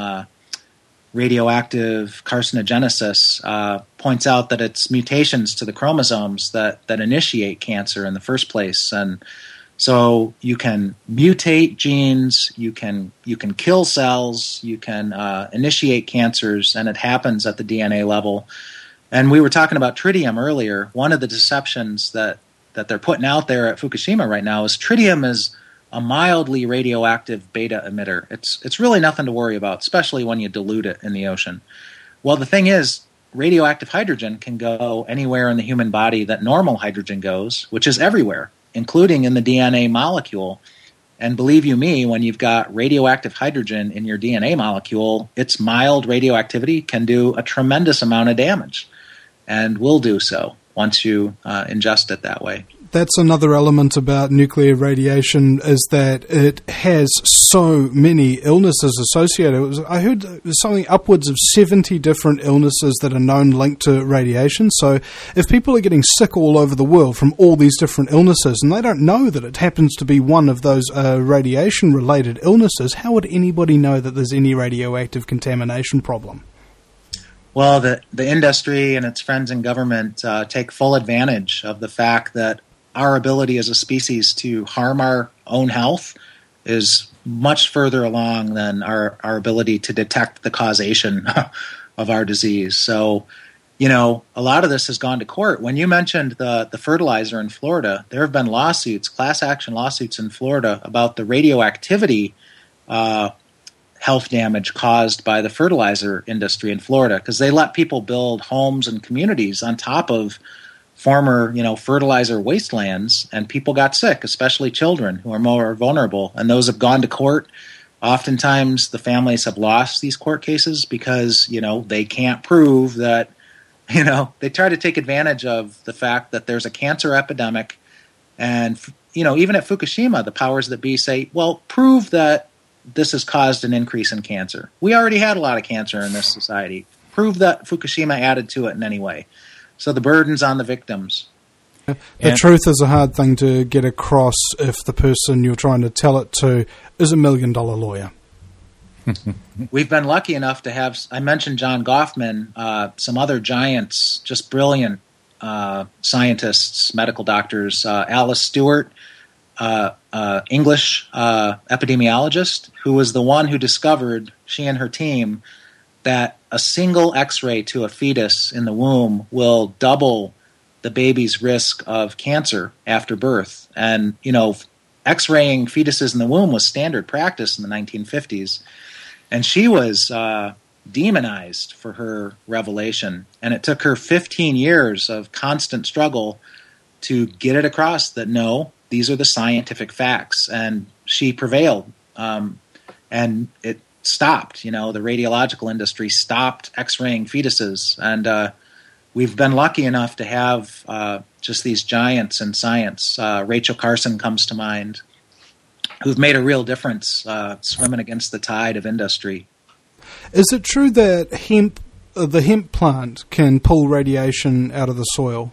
radioactive carcinogenesis, points out that it's mutations to the chromosomes that initiate cancer in the first place. And so you can mutate genes, you can kill cells, you can initiate cancers, and it happens at the DNA level. And we were talking about tritium earlier. One of the deceptions that they're putting out there at Fukushima right now is tritium is a mildly radioactive beta emitter. It's really nothing to worry about, especially when you dilute it in the ocean. Well, the thing is, radioactive hydrogen can go anywhere in the human body that normal hydrogen goes, which is everywhere, including in the DNA molecule. And believe you me, when you've got radioactive hydrogen in your DNA molecule, its mild radioactivity can do a tremendous amount of damage, and will do so once you ingest it that way. That's another element about nuclear radiation, is that it has so many illnesses associated. I heard something upwards of 70 different illnesses that are known linked to radiation. So if people are getting sick all over the world from all these different illnesses, and they don't know that it happens to be one of those radiation-related illnesses, how would anybody know that there's any radioactive contamination problem? Well, the industry and its friends in government take full advantage of the fact that our ability as a species to harm our own health is much further along than our ability to detect the causation of our disease. So, a lot of this has gone to court. When you mentioned the fertilizer in Florida, there have been lawsuits, class action lawsuits in Florida about the radioactivity health damage caused by the fertilizer industry in Florida, because they let people build homes and communities on top of former, fertilizer wastelands, and people got sick, especially children who are more vulnerable. And those have gone to court. Oftentimes, the families have lost these court cases because, they can't prove that, they try to take advantage of the fact that there's a cancer epidemic. And, even at Fukushima, the powers that be say, well, prove that this has caused an increase in cancer. We already had a lot of cancer in this society. Prove that Fukushima added to it in any way. So the burden's on the victims. The truth is a hard thing to get across if the person you're trying to tell it to is $1 million lawyer. we've been lucky enough to have, I mentioned John Goffman, some other giants, just brilliant scientists, medical doctors, Alice Stewart, English epidemiologist, who was the one who discovered, she and her team, that a single X-ray to a fetus in the womb will double the baby's risk of cancer after birth. And, X-raying fetuses in the womb was standard practice in the 1950s. And she was demonized for her revelation. And it took her 15 years of constant struggle to get it across that, no, these are the scientific facts. And she prevailed. And it stopped. The radiological industry stopped X-raying fetuses. And we've been lucky enough to have just these giants in science. Rachel Carson comes to mind, who've made a real difference swimming against the tide of industry. Is it true that the hemp plant can pull radiation out of the soil?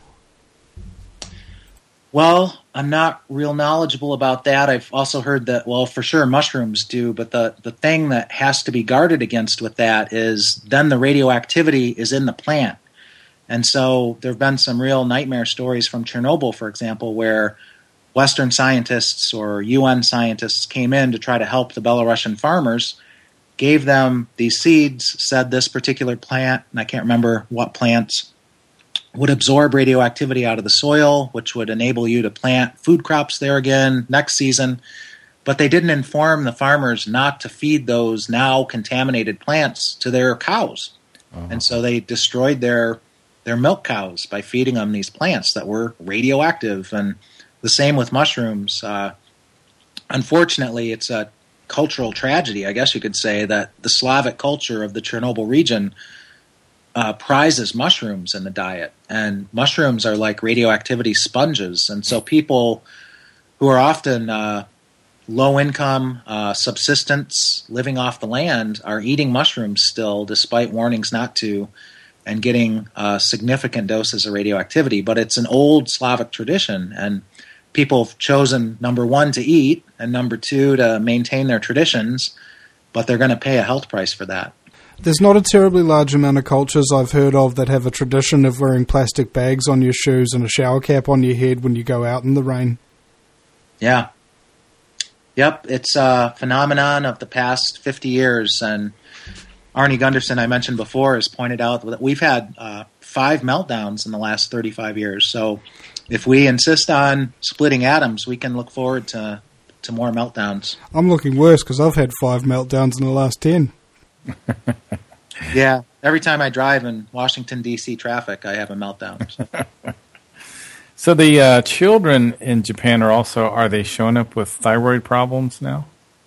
Well, I'm not real knowledgeable about that. I've also heard that, well, for sure mushrooms do, but the thing that has to be guarded against with that is then the radioactivity is in the plant. And so there have been some real nightmare stories from Chernobyl, for example, where Western scientists or UN scientists came in to try to help the Belarusian farmers, gave them these seeds, said this particular plant, and I can't remember what plants, would absorb radioactivity out of the soil, which would enable you to plant food crops there again next season. But they didn't inform the farmers not to feed those now contaminated plants to their cows. Uh-huh. And so they destroyed their milk cows by feeding them these plants that were radioactive. And the same with mushrooms. Unfortunately, it's a cultural tragedy, I guess you could say, that the Slavic culture of the Chernobyl region prizes mushrooms in the diet. And mushrooms are like radioactivity sponges. And so people who are often low income, subsistence, living off the land are eating mushrooms still, despite warnings not to, and getting significant doses of radioactivity. But it's an old Slavic tradition, and people have chosen, number one, to eat, and number two, to maintain their traditions, but they're going to pay a health price for that. There's not a terribly large amount of cultures I've heard of that have a tradition of wearing plastic bags on your shoes and a shower cap on your head when you go out in the rain. Yeah. Yep, it's a phenomenon of the past 50 years, and Arnie Gunderson, I mentioned before, has pointed out that we've had 5 meltdowns in the last 35 years. So if we insist on splitting atoms, we can look forward to more meltdowns. I'm looking worse because I've had 5 meltdowns in the last 10. Yeah, every time I drive in Washington, D.C. traffic, I have a meltdown. So the children in Japan are they showing up with thyroid problems now?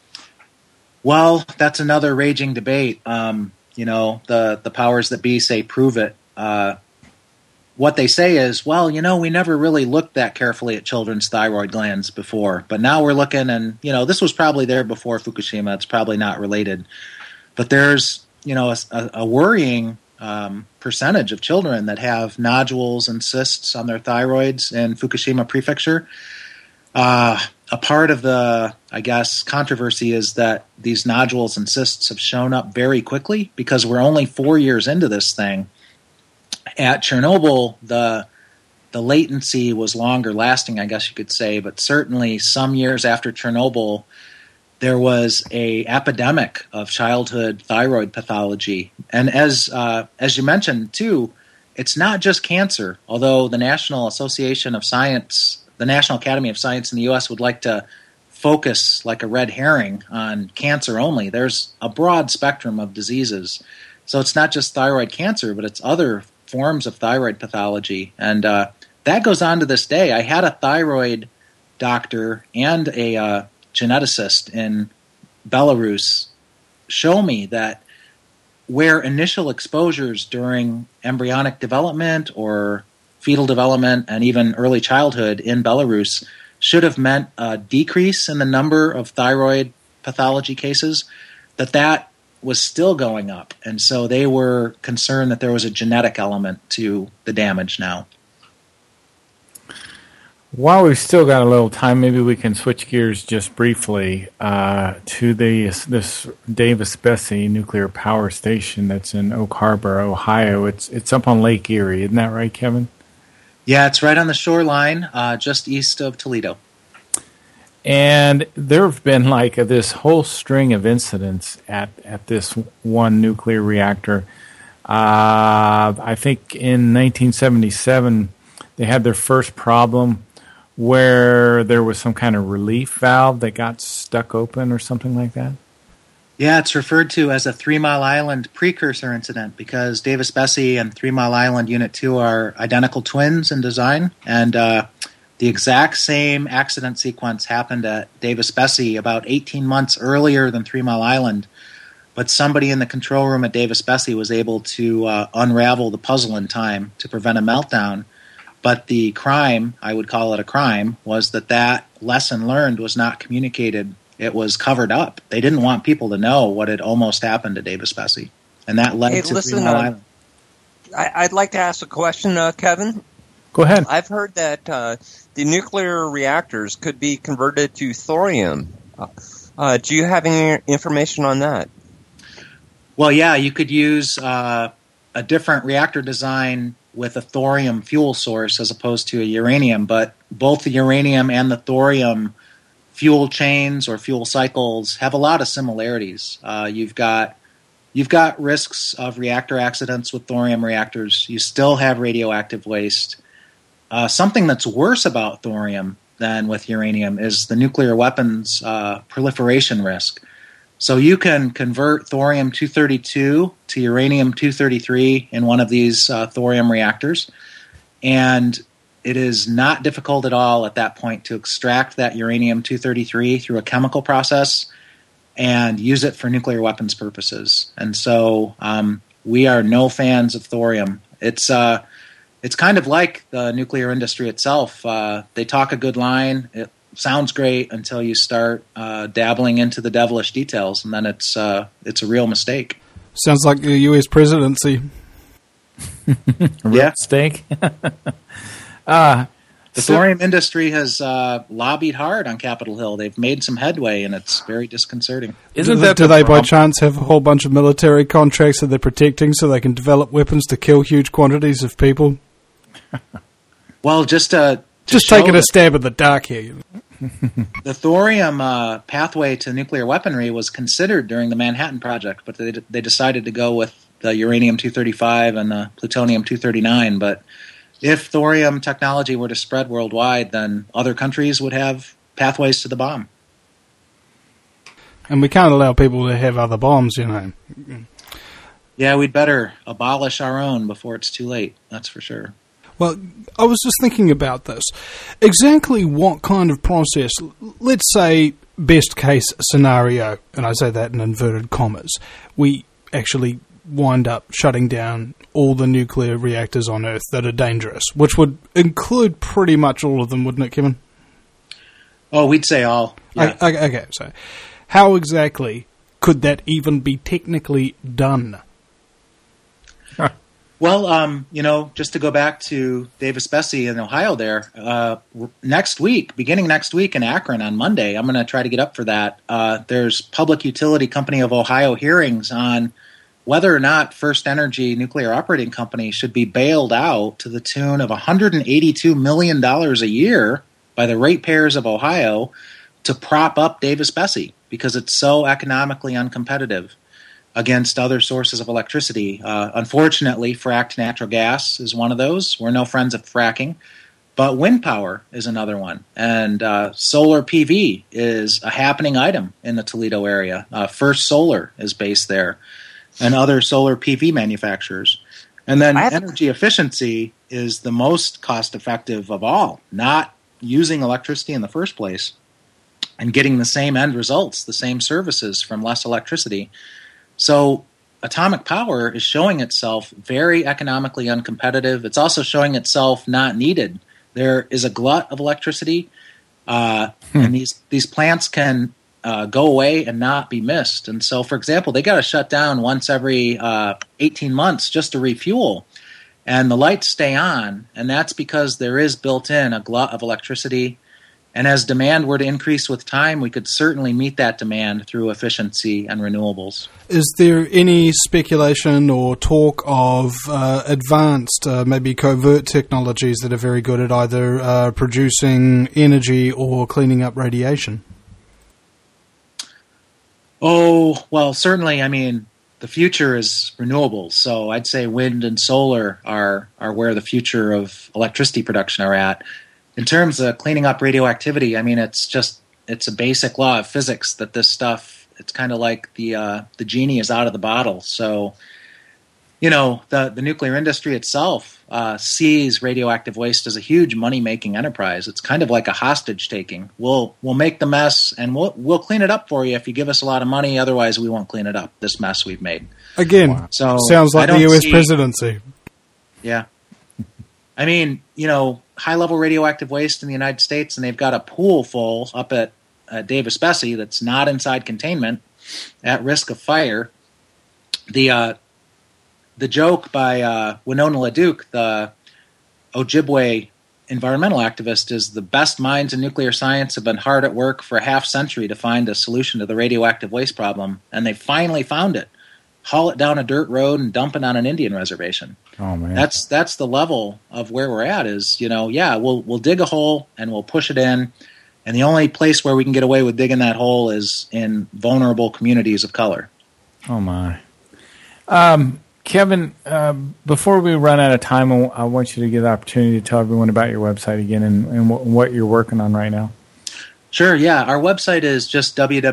Well, that's another raging debate. The powers that be say prove it. What they say is, well, we never really looked that carefully at children's thyroid glands before, but now we're looking, and this was probably there before Fukushima. It's probably not related, but there's a worrying percentage of children that have nodules and cysts on their thyroids in Fukushima Prefecture. A part of the, I guess, controversy is that these nodules and cysts have shown up very quickly because we're only 4 years into this thing. At Chernobyl, the latency was longer lasting, I guess you could say, but certainly some years after Chernobyl, there was a epidemic of childhood thyroid pathology. And as you mentioned, too, it's not just cancer, although the National Association of Science, the National Academy of Science in the U.S. would like to focus like a red herring on cancer only. There's a broad spectrum of diseases. So it's not just thyroid cancer, but it's other forms of thyroid pathology. And that goes on to this day. I had a thyroid doctor and a geneticist in Belarus show me that where initial exposures during embryonic development or fetal development and even early childhood in Belarus should have meant a decrease in the number of thyroid pathology cases, that was still going up. And so they were concerned that there was a genetic element to the damage now. While we've still got a little time, maybe we can switch gears just briefly to this Davis-Besse nuclear power station that's in Oak Harbor, Ohio. It's up on Lake Erie, isn't that right, Kevin? Yeah, it's right on the shoreline, just east of Toledo. And there have been like this whole string of incidents at this one nuclear reactor. I think in 1977 they had their first problem where there was some kind of relief valve that got stuck open or something like that? Yeah, it's referred to as a 3 Mile Island precursor incident because Davis-Besse and 3 Mile Island Unit 2 are identical twins in design, and the exact same accident sequence happened at Davis-Besse about 18 months earlier than 3 Mile Island, but somebody in the control room at Davis-Besse was able to unravel the puzzle in time to prevent a meltdown. But the crime, I would call it a crime, was that lesson learned was not communicated. It was covered up. They didn't want people to know what had almost happened to Davis-Besse. And that led to 3 Mile Island. I'd like to ask a question, Kevin. Go ahead. I've heard that the nuclear reactors could be converted to thorium. Do you have any information on that? Well, yeah, you could use a different reactor design with a thorium fuel source as opposed to a uranium, but both the uranium and the thorium fuel chains or fuel cycles have a lot of similarities. You've got risks of reactor accidents with thorium reactors. You still have radioactive waste. Something that's worse about thorium than with uranium is the nuclear weapons proliferation risk. So you can convert thorium-232 to uranium-233 in one of these thorium reactors, and it is not difficult at all at that point to extract that uranium-233 through a chemical process and use it for nuclear weapons purposes. And so we are no fans of thorium. It's kind of like the nuclear industry itself. They talk a good line. It sounds great until you start dabbling into the devilish details, and then it's a real mistake. Sounds like the U.S. presidency. Yeah. Mistake. The thorium industry has lobbied hard on Capitol Hill. They've made some headway, and it's very disconcerting. Do they by chance have a whole bunch of military contracts that they're protecting so they can develop weapons to kill huge quantities of people? Well, just taking a stab at the dark here. The thorium pathway to nuclear weaponry was considered during the Manhattan Project, but they decided to go with the uranium-235 and the plutonium-239. But if thorium technology were to spread worldwide, then other countries would have pathways to the bomb. And we can't allow people to have other bombs, you know. Yeah, we'd better abolish our own before it's too late, that's for sure. Well, I was just thinking about this. Exactly what kind of process, let's say best case scenario, and I say that in inverted commas, we actually wind up shutting down all the nuclear reactors on Earth that are dangerous, which would include pretty much all of them, wouldn't it, Kevin? Oh, we'd say all. Yeah. Okay, so how exactly could that even be technically done? Well, just to go back to Davis-Besse in Ohio there, beginning next week in Akron on Monday, I'm going to try to get up for that. There's Public Utility Company of Ohio hearings on whether or not First Energy Nuclear Operating Company should be bailed out to the tune of $182 million a year by the ratepayers of Ohio to prop up Davis-Besse because it's so economically uncompetitive against other sources of electricity. Unfortunately, fracked natural gas is one of those. We're no friends of fracking. But wind power is another one. And solar PV is a happening item in the Toledo area. First Solar is based there, and other solar PV manufacturers. And then energy efficiency is the most cost-effective of all, not using electricity in the first place and getting the same end results, the same services from less electricity. So atomic power is showing itself very economically uncompetitive. It's also showing itself not needed. There is a glut of electricity, and these plants can go away and not be missed. And so, for example, they got to shut down once every 18 months just to refuel. And the lights stay on, and that's because there is built in a glut of electricity. And as demand were to increase with time, we could certainly meet that demand through efficiency and renewables. Is there any speculation or talk of advanced, maybe covert technologies that are very good at either producing energy or cleaning up radiation? Oh, well, certainly, I mean, the future is renewables. So I'd say wind and solar are where the future of electricity production are at. In terms of cleaning up radioactivity, I mean, it's a basic law of physics that this stuff, it's kind of like the genie is out of the bottle. So, you know, the nuclear industry itself sees radioactive waste as a huge money-making enterprise. It's kind of like a hostage taking. We'll make the mess and we'll clean it up for you if you give us a lot of money. Otherwise, we won't clean it up. This mess we've made. Again, wow. So sounds like the U.S. presidency. Yeah. I mean, you know, high-level radioactive waste in the United States, and they've got a pool full up at Davis-Besse that's not inside containment, at risk of fire. The joke by Winona LaDuke, the Ojibwe environmental activist, is the best minds in nuclear science have been hard at work for a half-century to find a solution to the radioactive waste problem, and they finally found it. Haul it down a dirt road and dump it on an Indian reservation. Oh man, that's the level of where we're at. Is, you know, yeah, we'll dig a hole and we'll push it in, and the only place where we can get away with digging that hole is in vulnerable communities of color. Oh my, Kevin. Before we run out of time, I want you to get the opportunity to tell everyone about your website again and what you're working on right now. Sure. Yeah, our website is just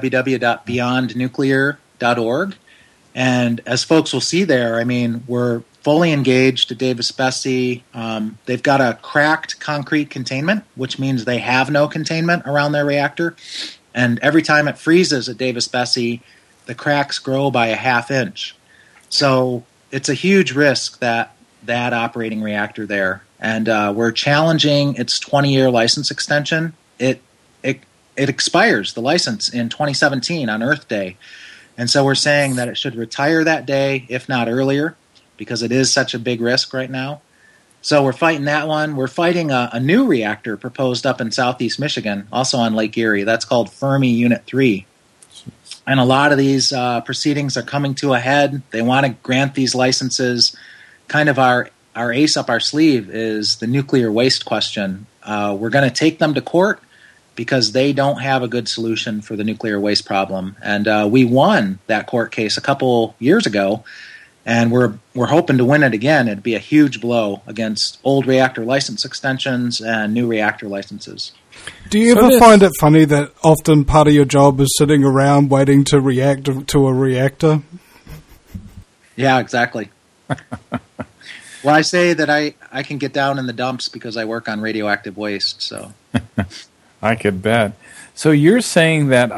www.beyondnuclear.org. And as folks will see there, I mean, we're fully engaged at Davis-Besse. They've got a cracked concrete containment, which means they have no containment around their reactor. And every time it freezes at Davis-Besse, the cracks grow by a half inch. So it's a huge risk, that operating reactor there. And we're challenging its 20-year license extension. It expires, the license, in 2017 on Earth Day. And so we're saying that it should retire that day, if not earlier, because it is such a big risk right now. So we're fighting that one. We're fighting a new reactor proposed up in southeast Michigan, also on Lake Erie. That's called Fermi Unit 3. And a lot of these proceedings are coming to a head. They want to grant these licenses. Kind of our ace up our sleeve is the nuclear waste question. We're going to take them to court, because they don't have a good solution for the nuclear waste problem. And we won that court case a couple years ago, and we're hoping to win it again. It'd be a huge blow against old reactor license extensions and new reactor licenses. Do you ever find it funny that often part of your job is sitting around waiting to react to a reactor? Yeah, exactly. Well, I say that I can get down in the dumps because I work on radioactive waste, so... I could bet. So you're saying that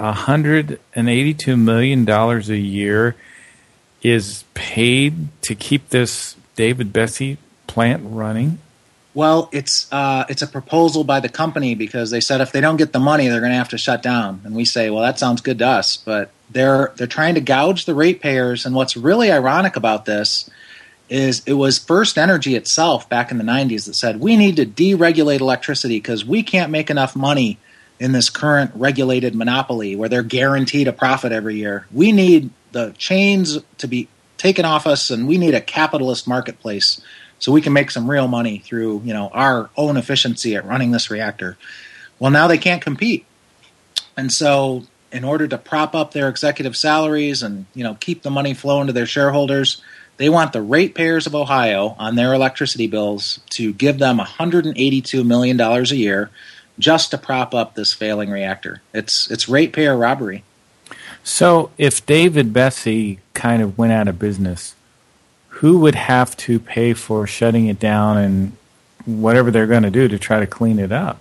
$182 million a year is paid to keep this Davis-Besse plant running? Well, it's a proposal by the company, because they said if they don't get the money, they're going to have to shut down. And we say, well, that sounds good to us. But they're trying to gouge the ratepayers. And what's really ironic about this is it was First Energy itself back in the 90s that said, we need to deregulate electricity because we can't make enough money in this current regulated monopoly where they're guaranteed a profit every year. We need the chains to be taken off us, and we need a capitalist marketplace so we can make some real money through, you know, our own efficiency at running this reactor. Well, now they can't compete. And so in order to prop up their executive salaries and, you know, keep the money flowing to their shareholders, they want the ratepayers of Ohio on their electricity bills to give them $182 million a year just to prop up this failing reactor. It's ratepayer robbery. So if Davis-Besse kind of went out of business, who would have to pay for shutting it down and whatever they're going to do to try to clean it up?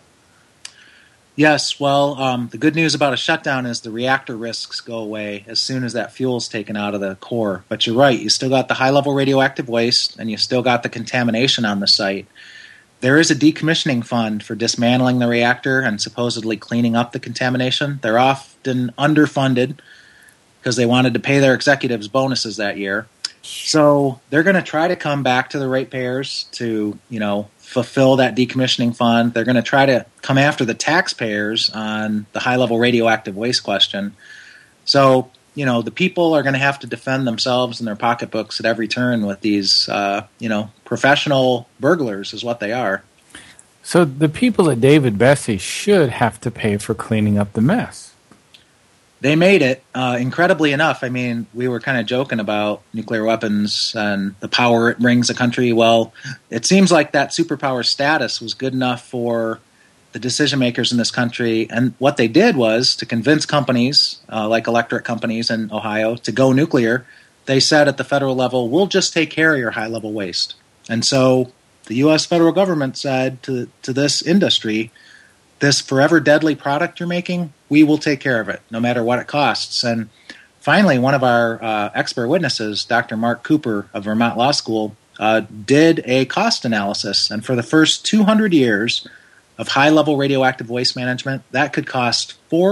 Yes, well, the good news about a shutdown is the reactor risks go away as soon as that fuel's taken out of the core. But you're right, you still got the high-level radioactive waste, and you still got the contamination on the site. There is a decommissioning fund for dismantling the reactor and supposedly cleaning up the contamination. They're often underfunded because they wanted to pay their executives bonuses that year. So they're going to try to come back to the ratepayers to, fulfill that decommissioning fund. They're going to try to come after the taxpayers on the high-level radioactive waste question. So, the people are going to have to defend themselves and their pocketbooks at every turn with these, professional burglars is what they are. So the people at David Bessie should have to pay for cleaning up the mess. They made it, incredibly enough. I mean, we were kind of joking about nuclear weapons and the power it brings a country. Well, it seems like that superpower status was good enough for the decision makers in this country. And what they did was to convince companies, like electric companies in Ohio, to go nuclear. They said at the federal level, we'll just take care of your high-level waste. And so the U.S. federal government said to this industry, this forever deadly product you're making, we will take care of it, no matter what it costs. And finally, one of our expert witnesses, Dr. Mark Cooper of Vermont Law School, did a cost analysis. And for the first 200 years of high-level radioactive waste management, that could cost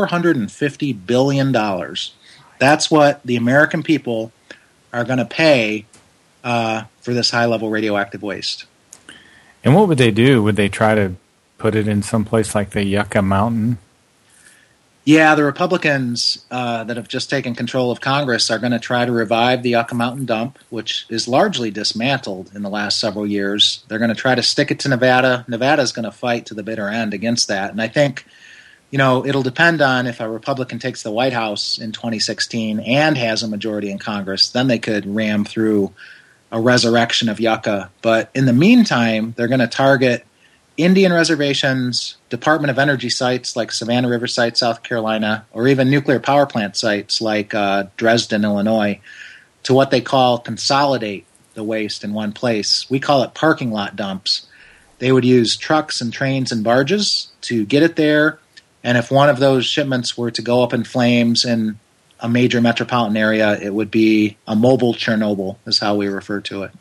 $450 billion. That's what the American people are going to pay for this high-level radioactive waste. And what would they do? Would they try to put it in some place like the Yucca Mountain? Yeah, the Republicans that have just taken control of Congress are going to try to revive the Yucca Mountain dump, which is largely dismantled in the last several years. They're going to try to stick it to Nevada. Nevada's going to fight to the bitter end against that. And I think, it'll depend on if a Republican takes the White House in 2016 and has a majority in Congress, then they could ram through a resurrection of Yucca. But in the meantime, they're going to target Indian reservations, Department of Energy sites like Savannah River Site, South Carolina, or even nuclear power plant sites like Dresden, Illinois, to what they call consolidate the waste in one place. We call it parking lot dumps. They would use trucks and trains and barges to get it there, and if one of those shipments were to go up in flames in a major metropolitan area, it would be a mobile Chernobyl, is how we refer to it.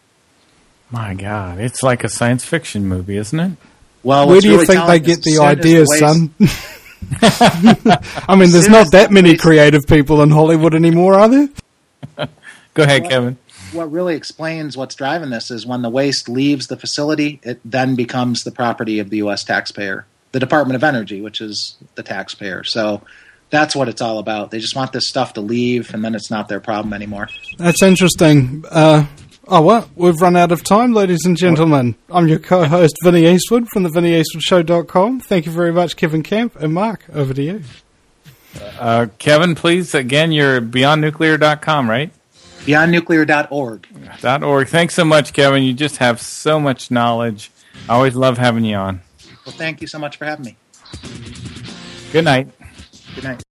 My God, it's like a science fiction movie, isn't it? Well, where do you think they get the ideas, son? I mean, there's not that many creative people in Hollywood anymore, are there? Go ahead, Kevin. What really explains what's driving this is when the waste leaves the facility, it then becomes the property of the U.S. taxpayer, the Department of Energy, which is the taxpayer. So that's what it's all about. They just want this stuff to leave, and then it's not their problem anymore. That's interesting. We've run out of time, ladies and gentlemen. I'm your co-host, Vinny Eastwood, from the VinnyEastwoodShow.com. Thank you very much, Kevin Camp. And Mark, over to you. Kevin, please, again, you're BeyondNuclear.com, right? BeyondNuclear.org. .org. Thanks so much, Kevin. You just have so much knowledge. I always love having you on. Well, thank you so much for having me. Good night. Good night.